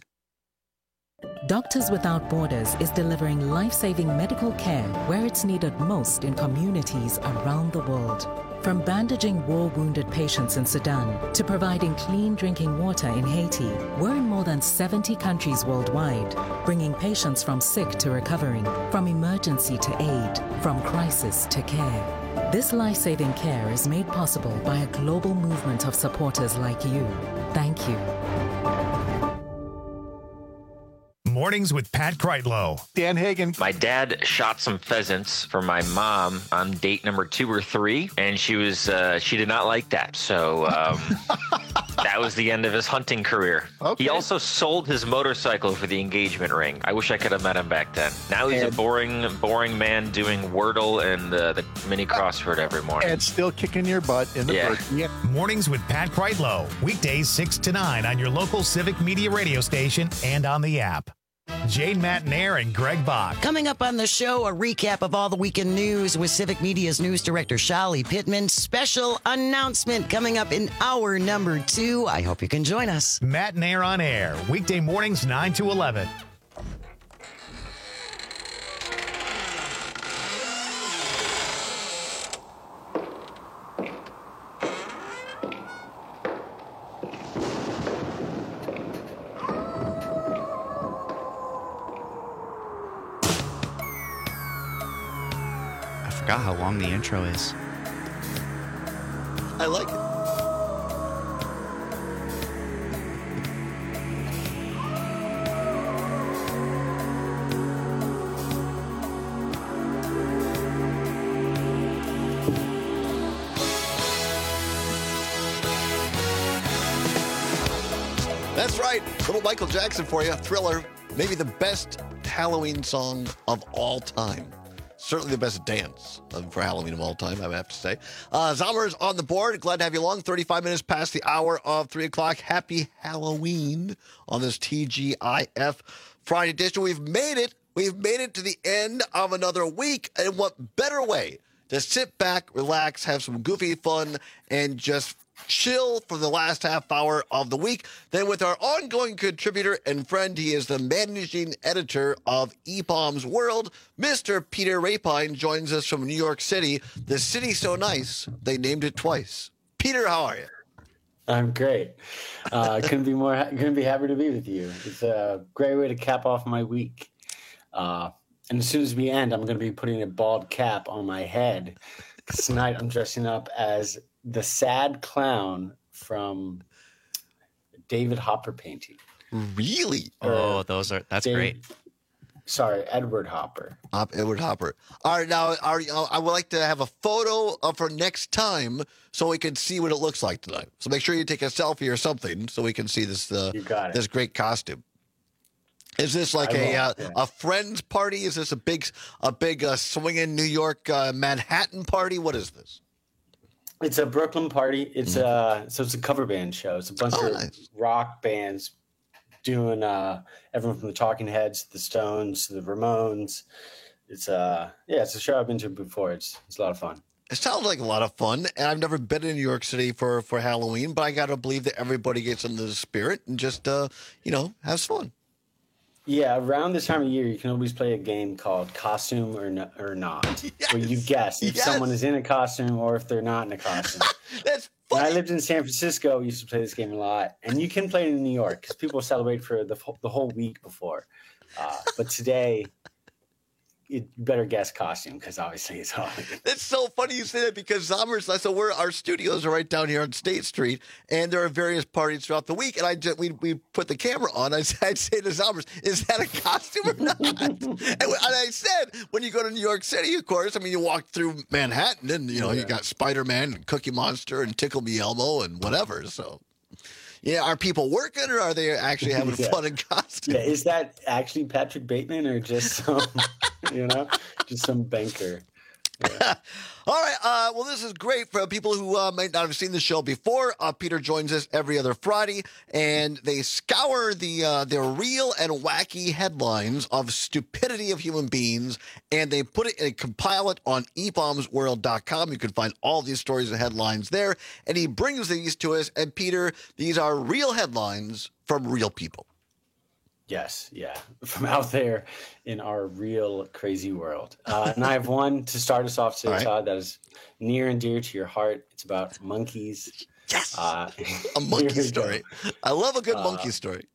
Doctors Without Borders is delivering life-saving medical care where it's needed most in communities around the world. From bandaging war-wounded patients in Sudan to providing clean drinking water in Haiti, we're in more than 70 countries worldwide, bringing patients from sick to recovering, from emergency to aid, from crisis to care. This life-saving care is made possible by a global movement of supporters like you. Thank you.
Mornings with Pat Kreitlow.
Dan Hagen.
My dad shot some pheasants for my mom on date number 2 or 3, and she did not like that. So that was the end of his hunting career.
Okay.
He also sold his motorcycle for the engagement ring. I wish I could have met him back then. Now he's a boring man doing Wordle and the mini crossword every morning.
And still kicking your butt in the bird. Yeah.
Mornings with Pat Kreitlow. Weekdays 6 to 9 on your local Civic Media radio station and on the app. Jane Matanair and Greg Bach.
Coming up on the show, a recap of all the weekend news with Civic Media's news director, Shali Pittman. Special announcement coming up in hour number 2. I hope you can join us.
Matanair on air. Weekday mornings 9 to 11.
I forgot how long the intro is.
I like it. That's right. Little Michael Jackson for you. Thriller. Maybe the best Halloween song of all time. Certainly the best dance for Halloween of all time, I have to say. Zommer's on the board. Glad to have you along. 35 minutes past the hour of 3 o'clock. Happy Halloween on this TGIF Friday edition. We've made it. We've made it to the end of another week. And what better way to sit back, relax, have some goofy fun, and just chill for the last half hour of the week than with our ongoing contributor and friend. He is the managing editor of EPOM's World. Mr. Peter Rapine joins us from New York City. The city so nice, they named it twice. Peter, how are you?
I'm great. Couldn't be happier to be with you. It's a great way to cap off my week. And as soon as we end, I'm going to be putting a bald cap on my head. Tonight, I'm dressing up as the sad clown from David Hopper painting.
Really?
That's great.
Sorry, Edward Hopper.
Edward Hopper. All right, now I would like to have a photo of her next time so we can see what it looks like tonight. So make sure you take a selfie or something so we can see this this great costume. Is this like a friend's party? Is this a big swinging New York Manhattan party? What is this?
It's a Brooklyn party. It's so it's a cover band show. It's a bunch of rock bands doing everyone from the Talking Heads to the Stones to the Ramones. It's a show I've been to before. It's a lot of fun.
It sounds like a lot of fun, and I've never been in New York City for Halloween, but I got to believe that everybody gets into the spirit and just has fun.
Yeah, around this time of year, you can always play a game called Costume or Not, where you guess if someone is in a costume or if they're not in a costume.
That's
funny. When I lived in San Francisco, we used to play this game a lot, and you can play it in New York because people celebrate for the whole week before. But today, you better guess costume because obviously it's hard.
It's so funny you say that because our studios are right down here on State Street, and there are various parties throughout the week. And we put the camera on. I'd say to Zommers, "Is that a costume or not?" and I said, when you go to New York City, of course, I mean, you walk through Manhattan, and you got Spider-Man and Cookie Monster and Tickle Me Elmo and whatever. So. Yeah, are people working or are they actually having fun in costume?
Yeah, is that actually Patrick Bateman or just some, just some banker? Yeah.
All right. Well, this is great for people who might not have seen the show before. Peter joins us every other Friday, and they scour the real and wacky headlines of stupidity of human beings, and they put it and compile it on epomsworld.com. You can find all these stories and headlines there, and he brings these to us. And Peter, these are real headlines from real people.
Yes, yeah, from out there in our real crazy world. And I have one to start us off today, Todd, that is near and dear to your heart. It's about monkeys.
Yes, a monkey story. I love a good monkey story.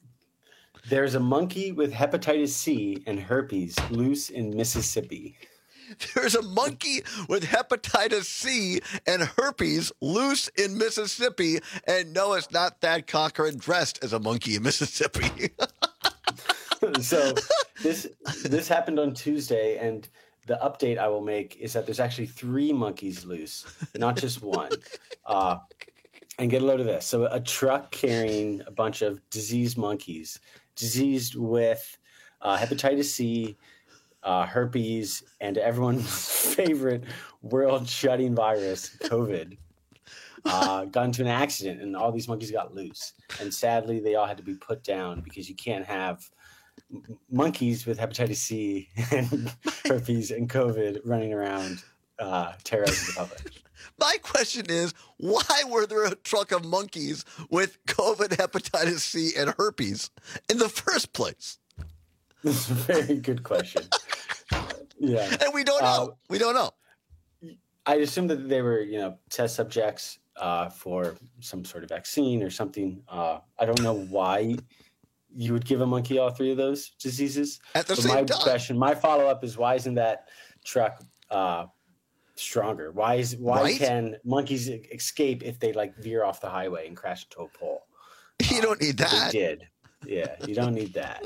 There's a monkey with hepatitis C and herpes loose in Mississippi.
There's a monkey with hepatitis C and herpes loose in Mississippi. And no, it's not Thad Cochran dressed as a monkey in Mississippi.
So this happened on Tuesday, and the update I will make is that there's actually 3 monkeys loose, not just one. And get a load of this. So a truck carrying a bunch of diseased monkeys, diseased with hepatitis C, herpes, and everyone's favorite world-shutting virus, COVID, got into an accident, and all these monkeys got loose. And sadly, they all had to be put down because you can't have monkeys with hepatitis C and herpes and COVID running around terrorizing the public.
My question is, why were there a truck of monkeys with COVID, hepatitis C, and herpes in the first place?
That's a very good question. Yeah.
And we don't know. We don't know.
I assume that they were, test subjects for some sort of vaccine or something. I don't know why you would give a monkey all 3 of those diseases.
At the same time.
My follow-up is, why isn't that truck stronger? Why can monkeys escape if they veer off the highway and crash into a pole?
You don't need that.
They did. Yeah, you don't need that.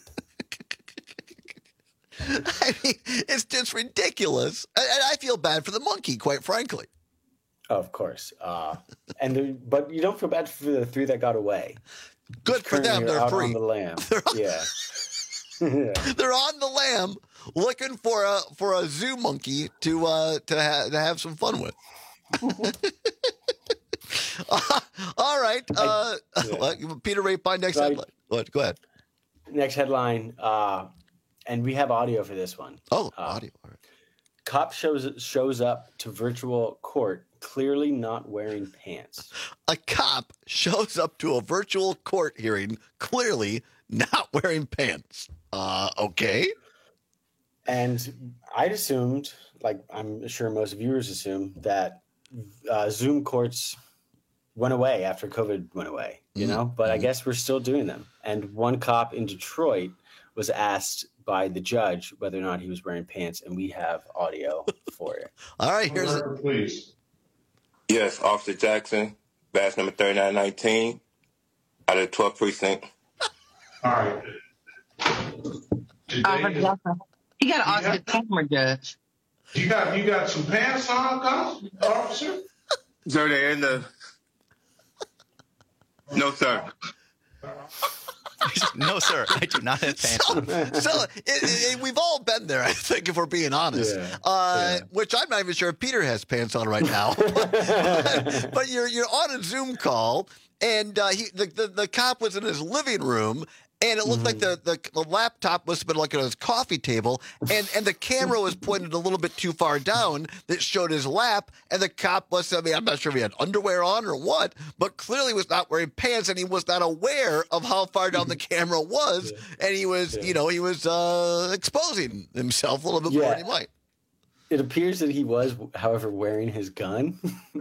I mean, it's just ridiculous. And I feel bad for the monkey, quite frankly.
Of course. But you don't feel bad for the 3 that got away.
Good for them. They're
out
free.
On the lam. Yeah.
They're on the lam looking for a zoo monkey to have some fun with. All right. Peter Rapine, next headline. What? Go ahead.
Next headline. And we have audio for this one.
Oh, audio. All right.
Cop shows up to virtual court clearly not wearing pants.
A cop shows up to a virtual court hearing clearly not wearing pants. Okay.
And I assumed, I'm sure most viewers assume, that Zoom courts went away after COVID went away, But I guess we're still doing them. And one cop in Detroit was asked by the judge whether or not he was wearing pants, and we have audio for it.
All right, here's it.
Please. Yes, Officer Jackson, badge number 3919, out of the 12th precinct.
All right.
You got to ask the camera judge.
You got some pants on, officer?
Sir, they're in the... No, sir.
No, sir, I do not have pants.
So we've all been there, I think, if we're being honest. Which I'm not even sure if Peter has pants on right now. but you're on a Zoom call, and the cop was in his living room, and it looked like the laptop must have been on his coffee table, and the camera was pointed a little bit too far down that showed his lap, and the cop I'm not sure if he had underwear on or what, but clearly was not wearing pants, and he was not aware of how far down the camera was, and he was, he was exposing himself a little bit more than he might.
It appears that he was, however, wearing his gun.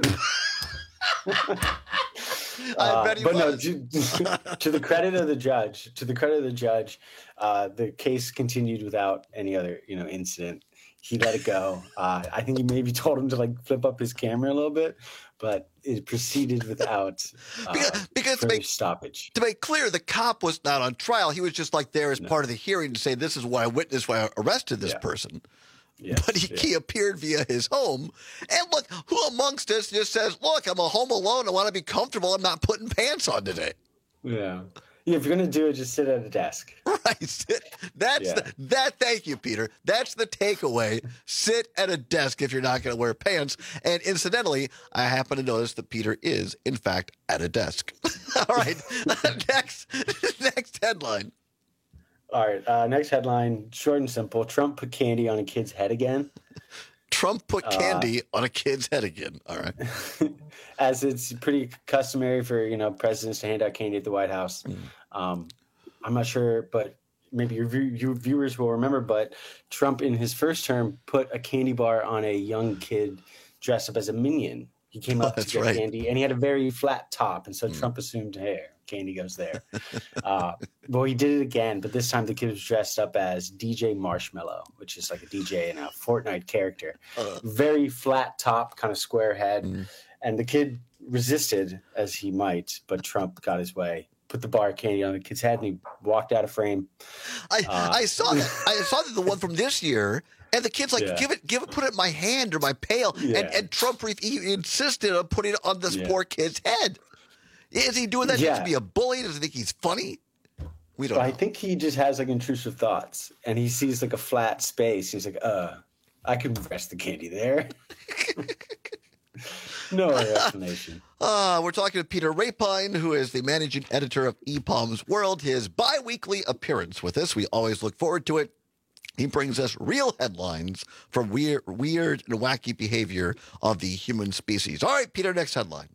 I bet he was.
No, to the credit of the judge, the case continued without any other, incident. He let it go. I think he maybe told him to flip up his camera a little bit, but it proceeded without
because
further stoppage.
To make clear, the cop was not on trial. He was just there as part of the hearing to say, this is what I witnessed when I arrested this person.
Yes,
but he appeared via his home. And look, who amongst us just says, look, I'm home alone. I want to be comfortable. I'm not putting pants on today.
Yeah. If you're going to do it, just sit at a desk.
Right. Thank you, Peter. That's the takeaway. Sit at a desk if you're not going to wear pants. And incidentally, I happen to notice that Peter is, in fact, at a desk. All right. Next headline.
All right. Next headline, short and simple. Trump put candy on a kid's head again.
Trump put candy on a kid's head again. All right.
As it's pretty customary for, presidents to hand out candy at the White House. I'm not sure, but maybe your viewers will remember, but Trump in his first term put a candy bar on a young kid dressed up as a minion. He came up to get candy, and he had a very flat top, and so Trump assumed, hey, candy goes there. Well, he did it again, but this time the kid was dressed up as DJ Marshmallow, which is like a DJ and a Fortnite character. Very flat top, kind of square head, and the kid resisted as he might, but Trump got his way put the bar of candy on the kid's head, and he walked out of frame.
I saw that. I saw that the one from this year, and the kid's like, give it, put it in my hand or my pail. And Trump he insisted on putting it on this poor kid's head. Is he doing that just to be a bully? Does he think he's funny? We don't know.
I think he just has like intrusive thoughts, and he sees like a flat space. He's like, I could rest the candy there. No other explanation.
We're talking to Peter Rapine, who is the managing editor of EPOM's World. His bi-weekly appearance with us. We always look forward to it. He brings us real headlines from weird and wacky behavior of the human species. All right, Peter, next headline.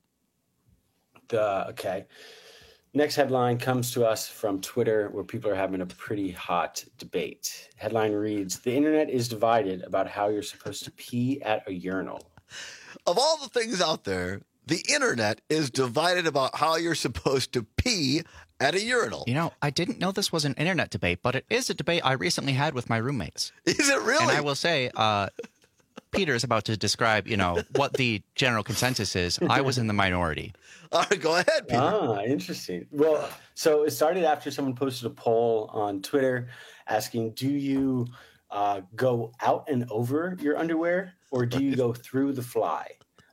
Okay. Next headline comes to us from Twitter, where people are having a pretty hot debate. Headline reads, "The internet is divided about how you're supposed to pee at a urinal."
Of all the things out there, the internet is divided about how you're supposed to pee at a urinal.
You know, I didn't know this was an internet debate, but it is a debate I recently had with my roommates.
Is it really?
And I will say, Peter is about to describe, what the general consensus is. I was in the minority.
All right, go ahead, Peter.
Interesting. Well, so it started after someone posted a poll on Twitter asking, do you go out and over your underwear, or do you go through the fly?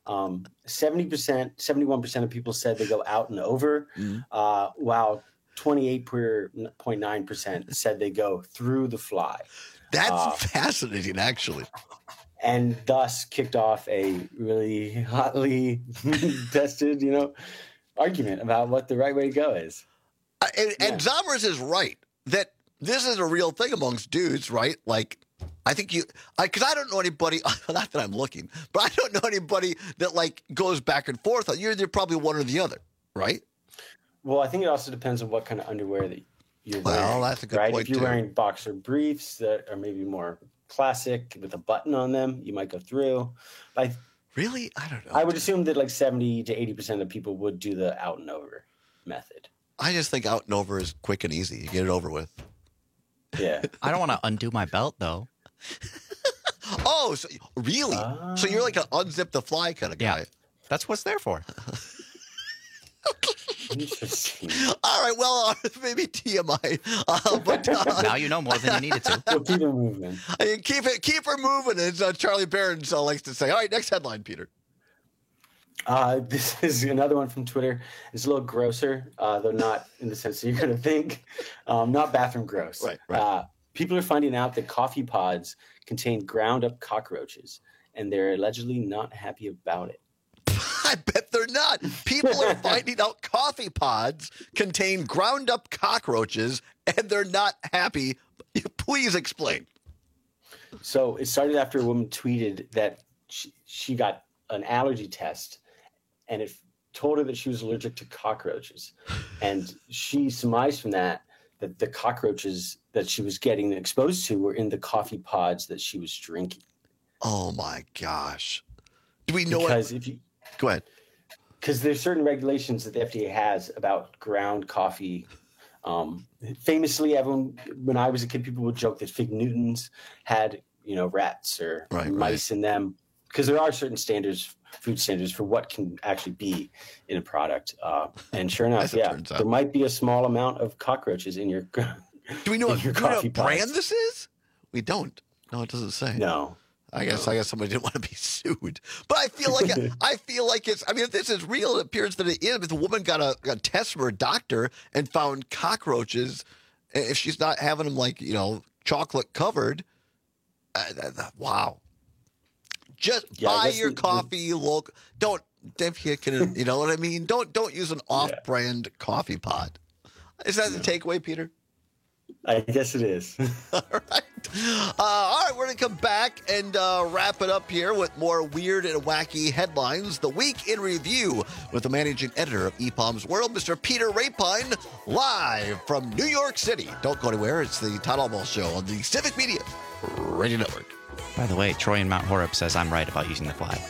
71% of people said they go out and over, while 28.9% said they go through the fly.
That's fascinating, actually.
And thus kicked off a really hotly tested, argument about what the right way to go is.
And Zommers is right that this is a real thing amongst dudes, right? Like, I think because I don't know anybody, not that I'm looking, but I don't know anybody that like goes back and forth. You're probably one or the other, right?
Well, I think it also depends on what kind of underwear that you're wearing.
Well, that's a good point,
If you're
too.
wearing boxer briefs that are maybe more classic with a button on them, you might go through.
Really? I don't know.
I would assume that like 70 to 80% of people would do the out and over method.
I just think out and over is quick and easy. You get it over with.
Yeah.
I don't want to undo my belt, though.
Oh, so, really? So you're like an unzip the fly kind of guy.
Yeah, that's what's there for.
Interesting.
All right, well, maybe TMI. But
now you know more than you needed to.
We'll keep it moving.
Keep her moving, as Charlie Barron likes to say. All right, next headline, Peter.
This is another one from Twitter. It's a little grosser, though not in the sense that you're going to think. Not bathroom gross.
Right.
People are finding out that coffee pods contain ground-up cockroaches, and they're allegedly not happy about it.
I bet they're not. People are finding out coffee pods contain ground-up cockroaches, and they're not happy. Please explain.
So it started after a woman tweeted that she got an allergy test, and it told her that she was allergic to cockroaches. And she surmised from that the cockroaches that she was getting exposed to were in the coffee pods that she was drinking.
Oh, my gosh. Do we know
because
Go ahead.
Because there's certain regulations that the FDA has about ground coffee. Famously, when I was a kid, people would joke that Fig Newtons had, rats or mice in them, because there are certain food standards for what can actually be in a product. And sure enough, there might be a small amount of cockroaches in your.
Do we know what
coffee
brand this is? We don't. No, it doesn't say.
No.
I guess somebody didn't want to be sued, but I feel like it's. I mean, if this is real, it appears that it is. If the woman got a test from her doctor and found cockroaches, if she's not having them chocolate covered, wow. Just buy your coffee local. Don't if you can, you know what I mean. Don't use an off-brand coffee pod. Is that the takeaway, Peter?
I guess it is.
All right. All right, we're going to come back and wrap it up here with more weird and wacky headlines. The Week in Review with the managing editor of EPOM's World, Mr. Peter Rapine, live from New York City. Don't go anywhere. It's the Todd Almo Show on the Civic Media Radio Network.
By the way, Troy in Mount Horeb says I'm right about using the fly.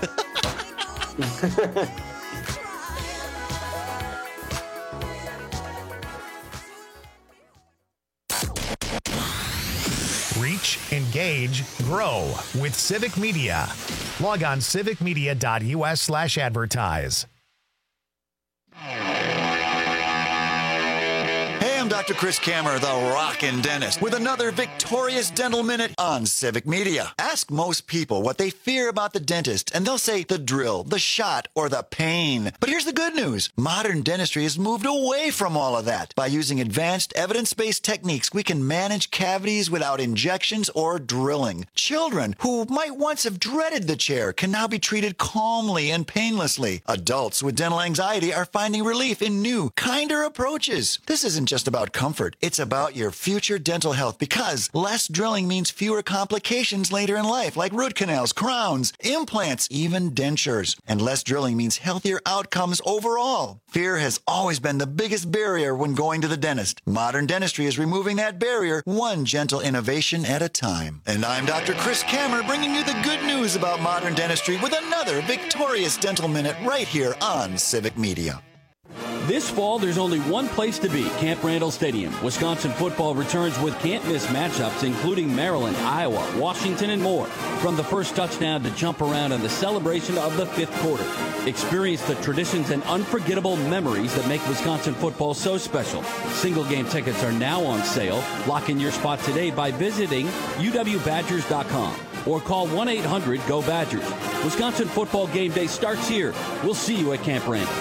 Reach, engage, grow with Civic Media. Log on civicmedia.us/advertise.
Dr. Chris Kammer, the Rockin' Dentist, with another victorious dental minute on Civic Media. Ask most people what they fear about the dentist, and they'll say the drill, the shot, or the pain. But here's the good news. Modern dentistry has moved away from all of that. By using advanced evidence-based techniques, we can manage cavities without injections or drilling. Children who might once have dreaded the chair can now be treated calmly and painlessly. Adults with dental anxiety are finding relief in new, kinder approaches. This isn't just about comfort. It's about your future dental health, because less drilling means fewer complications later in life, like root canals, crowns, implants, even dentures. And less drilling means healthier outcomes overall. Fear has always been the biggest barrier when going to the dentist. Modern dentistry is removing that barrier, one gentle innovation at a time. And I'm Dr. Chris Kammer, bringing you the good news about modern dentistry with another victorious dental minute right here on Civic Media.
This fall, there's only one place to be, Camp Randall Stadium. Wisconsin football returns with can't-miss matchups, including Maryland, Iowa, Washington, and more. From the first touchdown to jump around and the celebration of the fifth quarter. Experience the traditions and unforgettable memories that make Wisconsin football so special. Single-game tickets are now on sale. Lock in your spot today by visiting uwbadgers.com or call 1-800-GO-BADGERS. Wisconsin football game day starts here. We'll see you at Camp Randall.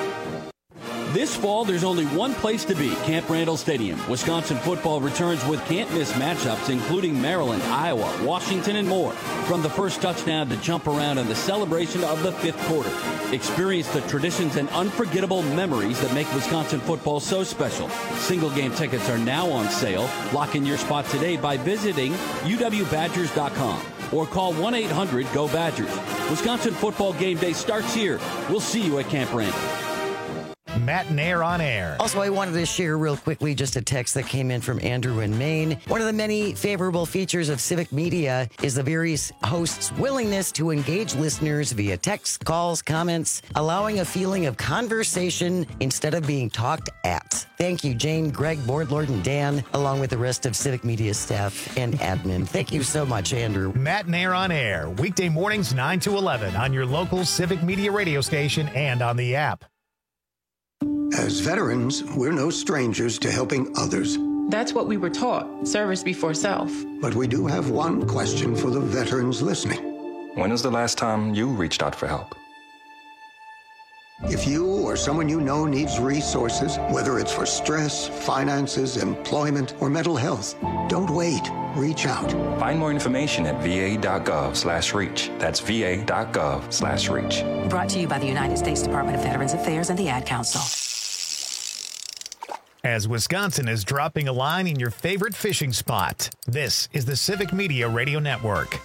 This fall, there's only one place to be, Camp Randall Stadium. Wisconsin football returns with can't-miss matchups, including Maryland, Iowa, Washington, and more. From the first touchdown to jump around and the celebration of the fifth quarter. Experience the traditions and unforgettable memories that make Wisconsin football so special. Single-game tickets are now on sale. Lock in your spot today by visiting uwbadgers.com or call 1-800-GO-BADGERS. Wisconsin football game day starts here. We'll see you at Camp Randall.
Matt and Air on Air.
Also, I wanted to share real quickly just a text that came in from Andrew in Maine. One of the many favorable features of Civic Media is the various hosts' willingness to engage listeners via text, calls, comments, allowing a feeling of conversation instead of being talked at. Thank you, Jane, Greg, Boardlord, and Dan, along with the rest of Civic Media staff and admin. Thank you so much, Andrew.
Matt and Air on Air, weekday mornings 9 to 11 on your local Civic Media radio station and on the app.
As veterans, we're no strangers to helping others.
That's what we were taught, service before self.
But we do have one question for the veterans listening.
When was the last time you reached out for help?
If you or someone you know needs resources, whether it's for stress, finances, employment, or mental health, don't wait. Reach out.
Find more information at va.gov/reach. That's va.gov/reach.
Brought to you by the United States Department of Veterans Affairs and the Ad Council.
As Wisconsin is dropping a line in your favorite fishing spot, this is the Civic Media Radio Network.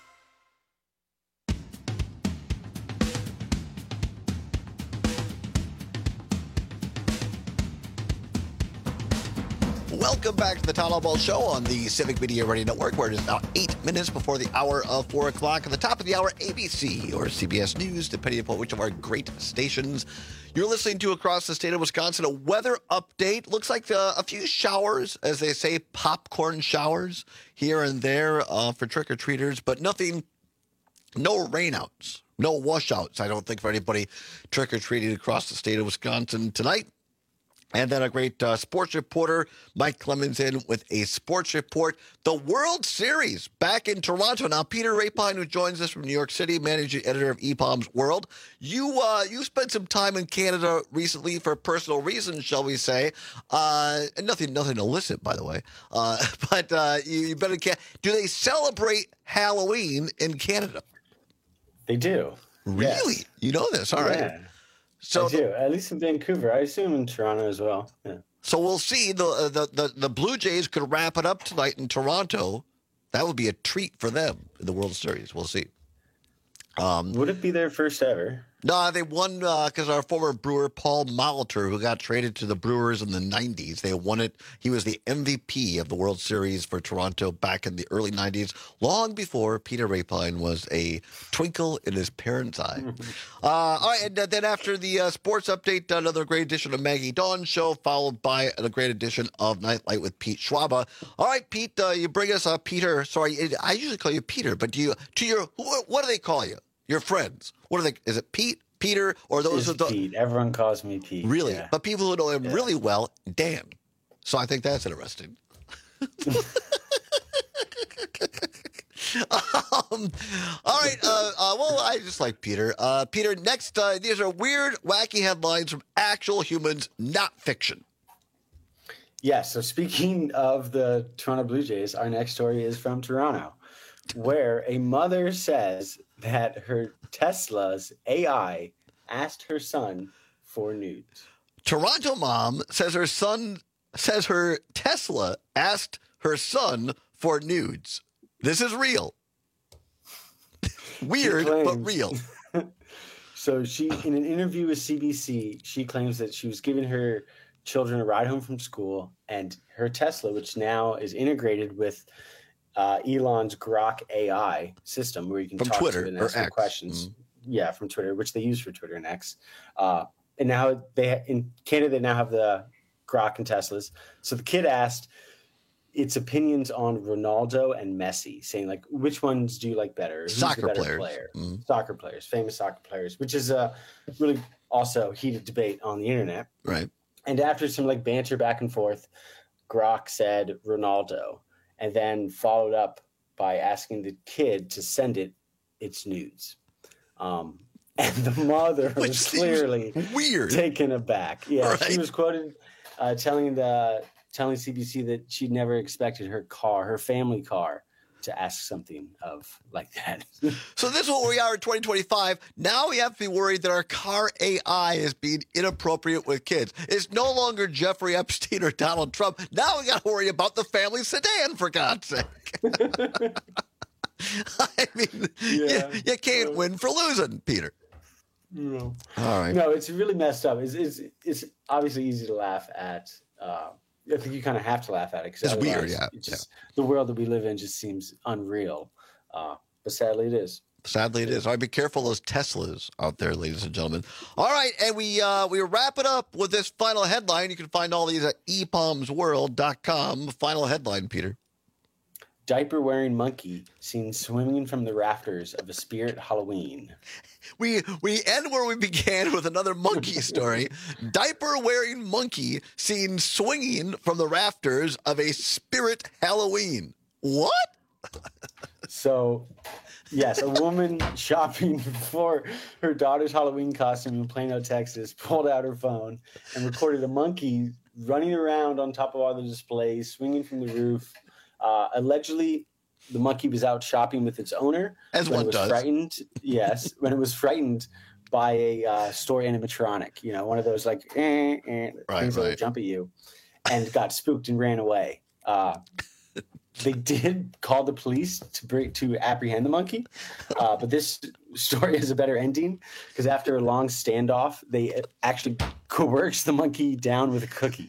Welcome back to the Town Hall Ball Show on the Civic Media Radio Network, where it is now 8 minutes before the hour of 4 o'clock. At the top of the hour, ABC or CBS News, depending upon which of our great stations you're listening to across the state of Wisconsin. A weather update. Looks like a few showers, as they say, popcorn showers here and there for trick-or-treaters, but nothing, no rainouts, no washouts, I don't think, for anybody trick-or-treating across the state of Wisconsin tonight. And then a great sports reporter, Mike Clemens, in with a sports report. The World Series back in Toronto. Now, Peter Rapine, who joins us from New York City, managing editor of EPOM's World. You spent some time in Canada recently for personal reasons, shall we say. And nothing illicit, by the way. But you've been in Canada. Do they celebrate Halloween in Canada?
They do.
Really? Yes. You know this. All right.
Yeah. So I do, at least in Vancouver. I assume in Toronto as well. Yeah.
So we'll see. The Blue Jays could wrap it up tonight in Toronto. That would be a treat for them in the World Series. We'll see.
Would it be their first ever?
No, they won because our former Brewer, Paul Molitor, who got traded to the Brewers in the 90s, they won it. He was the MVP of the World Series for Toronto back in the early 90s, long before Peter Rapine was a twinkle in his parents' eye. All right, and then after the sports update, another great edition of Maggie Dawn's show, followed by a great edition of Nightlight with Pete Schwaba. All right, Pete, you bring us Peter. Sorry, I usually call you Peter, but what do they call you? Your friends. What are they? Is it Pete, Peter, or those?
It's Pete. Everyone calls me Pete.
Really?
Yeah.
But people who know him really well, Dan. So I think that's interesting. All right. Well, I just like Peter. Peter, next, these are weird, wacky headlines from actual humans, not fiction.
Yeah, so speaking of the Toronto Blue Jays, our next story is from Toronto, where a mother says that her Tesla's AI asked her son for nudes.
Toronto mom says her Tesla asked her son for nudes. This is real. Weird, but real.
So she, in an interview with CBC, she claims that she was giving her children a ride home from school, and her Tesla, which now is integrated with Elon's Grok AI system, where you can talk to it and ask questions. Yeah, from Twitter, which they use for Twitter and X. And now in Canada, they now have the Grok and Teslas. So the kid asked its opinions on Ronaldo and Messi, saying like, which ones do you like better? Who's
soccer
the better
players.
Player? Soccer players, famous soccer players, which is a really also heated debate on the internet.
Right.
And after some like banter back and forth, Grok said Ronaldo, and then followed up by asking the kid to send its nudes. And the mother was clearly
weird,
taken aback. Yeah,
right.
She was quoted telling CBC that she'd never expected her family car, to ask something of like that.
So this is what we are in 2025. Now we have to be worried that our car AI is being inappropriate with kids. It's no longer Jeffrey Epstein or Donald Trump. Now we got to worry about the family sedan, for God's sake. I mean, you can't win for losing, Peter.
No.
All right.
No, it's really messed up. It's obviously easy to laugh at. I think you kind of have to laugh at it because
it's weird. Yeah,
the world that we live in just seems unreal. But sadly, it is.
Sadly, it is. All right, be careful of those Teslas out there, ladies and gentlemen. All right, and we wrap it up with this final headline. You can find all these at epalmsworld.com. Final headline, Peter.
Diaper-wearing monkey seen swimming from the rafters of a spirit Halloween.
We end where we began with another monkey story. Diaper-wearing monkey seen swinging from the rafters of a spirit Halloween. What?
So, yes, a woman shopping for her daughter's Halloween costume in Plano, Texas, pulled out her phone and recorded a monkey running around on top of all the displays, swinging from the roof. Allegedly, the monkey was out shopping with its owner.
As one does.
Frightened, yes, when it was frightened by a store animatronic, one of those like things that would jump at you, and got spooked and ran away. They did call the police to apprehend the monkey, but this story has a better ending because after a long standoff, they actually coerced the monkey down with a cookie.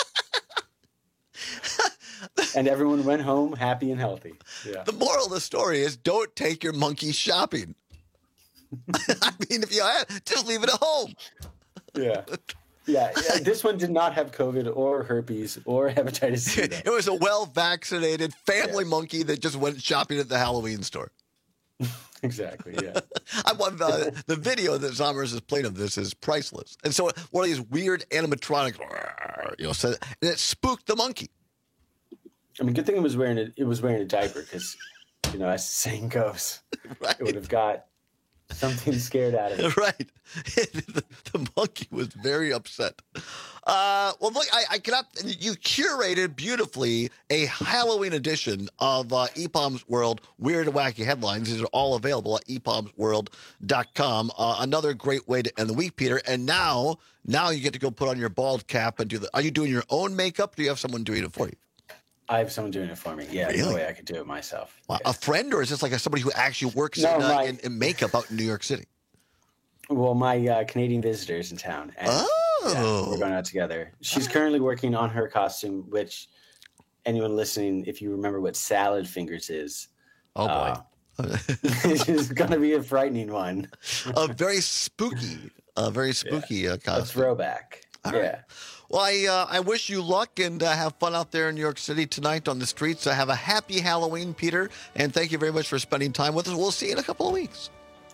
And everyone went home happy and healthy. Yeah.
The moral of the story is don't take your monkey shopping. I mean, if you have, just leave it at home.
Yeah. Yeah. This one did not have COVID or herpes or hepatitis C.
It was a well-vaccinated family monkey that just went shopping at the Halloween store.
Exactly, yeah.
I want the video that Zommers is playing of this is priceless. And so one of these weird animatronics, and it spooked the monkey.
I mean, good thing it was wearing a diaper because, as the saying goes, it would have got something scared out of it.
Right. The monkey was very upset. Well, look, I cannot. You curated beautifully a Halloween edition of EPOM's World Weird and Wacky Headlines. These are all available at epalmsworld.com. Another great way to end the week, Peter. And now you get to go put on your bald cap and do the. Are you doing your own makeup? Or do you have someone doing it for you?
I have someone doing it for me. Yeah,
really?
No way I could do it myself.
Wow. Yeah. A friend, or is this like somebody who actually works in makeup out in New York City?
Well, my Canadian visitor's in town. And, we're going out together. She's currently working on her costume, which anyone listening, if you remember what salad fingers is.
Oh, boy.
It's going to be a frightening one.
A very spooky costume.
A throwback.
All right. Well, I wish you luck and have fun out there in New York City tonight on the streets. Have a happy Halloween, Peter, and thank you very much for spending time with us. We'll see you in a couple of weeks.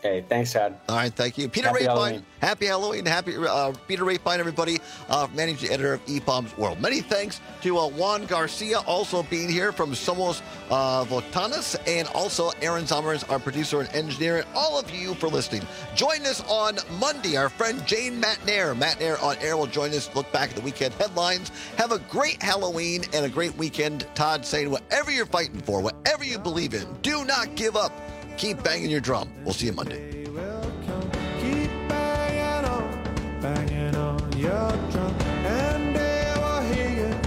Okay, thanks, Todd.
All right, thank you. Peter
Happy
Rapine.
Halloween.
Happy Halloween. Happy Peter Rapine, everybody, managing editor of EPOM's World. Many thanks to Juan Garcia also being here from Somos Votanas, and also Aaron Zommers, our producer and engineer, and all of you for listening. Join us on Monday. Our friend Jane Matnair on air will join us. Look back at the weekend headlines. Have a great Halloween and a great weekend. Todd saying, whatever you're fighting for, whatever you believe in, do not give up. Keep banging your drum. We'll see you Monday.
Keep banging on your drum, and they will hear you.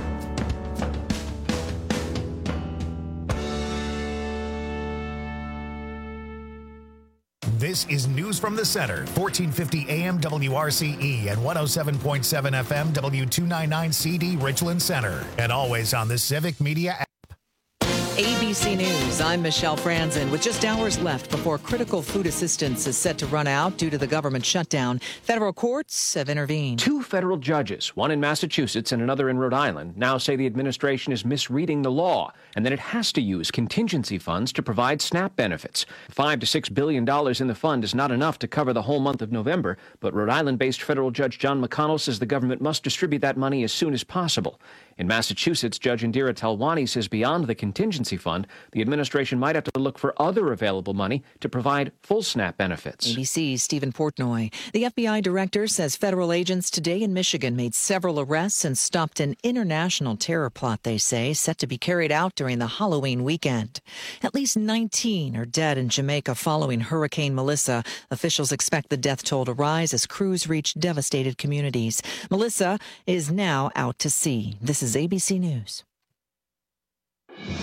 This is News from the Center, 1450 AM WRCE and 107.7 FM W299CD Richland Center, and always on the Civic Media app.
ABC News, I'm Michelle Franzen. With just hours left before critical food assistance is set to run out due to the government shutdown, federal courts have intervened.
2 federal judges, one in Massachusetts and another in Rhode Island, now say the administration is misreading the law and that it has to use contingency funds to provide SNAP benefits. $5 to $6 billion in the fund is not enough to cover the whole month of November, but Rhode Island-based federal Judge John McConnell says the government must distribute that money as soon as possible. In Massachusetts, Judge Indira Talwani says beyond the contingency fund, the administration might have to look for other available money to provide full SNAP benefits.
ABC's Stephen Portnoy. The FBI director says federal agents today in Michigan made several arrests and stopped an international terror plot, they say, set to be carried out during the Halloween weekend. At least 19 are dead in Jamaica following Hurricane Melissa. Officials expect the death toll to rise as crews reach devastated communities. Melissa is now out to sea. This is ABC News.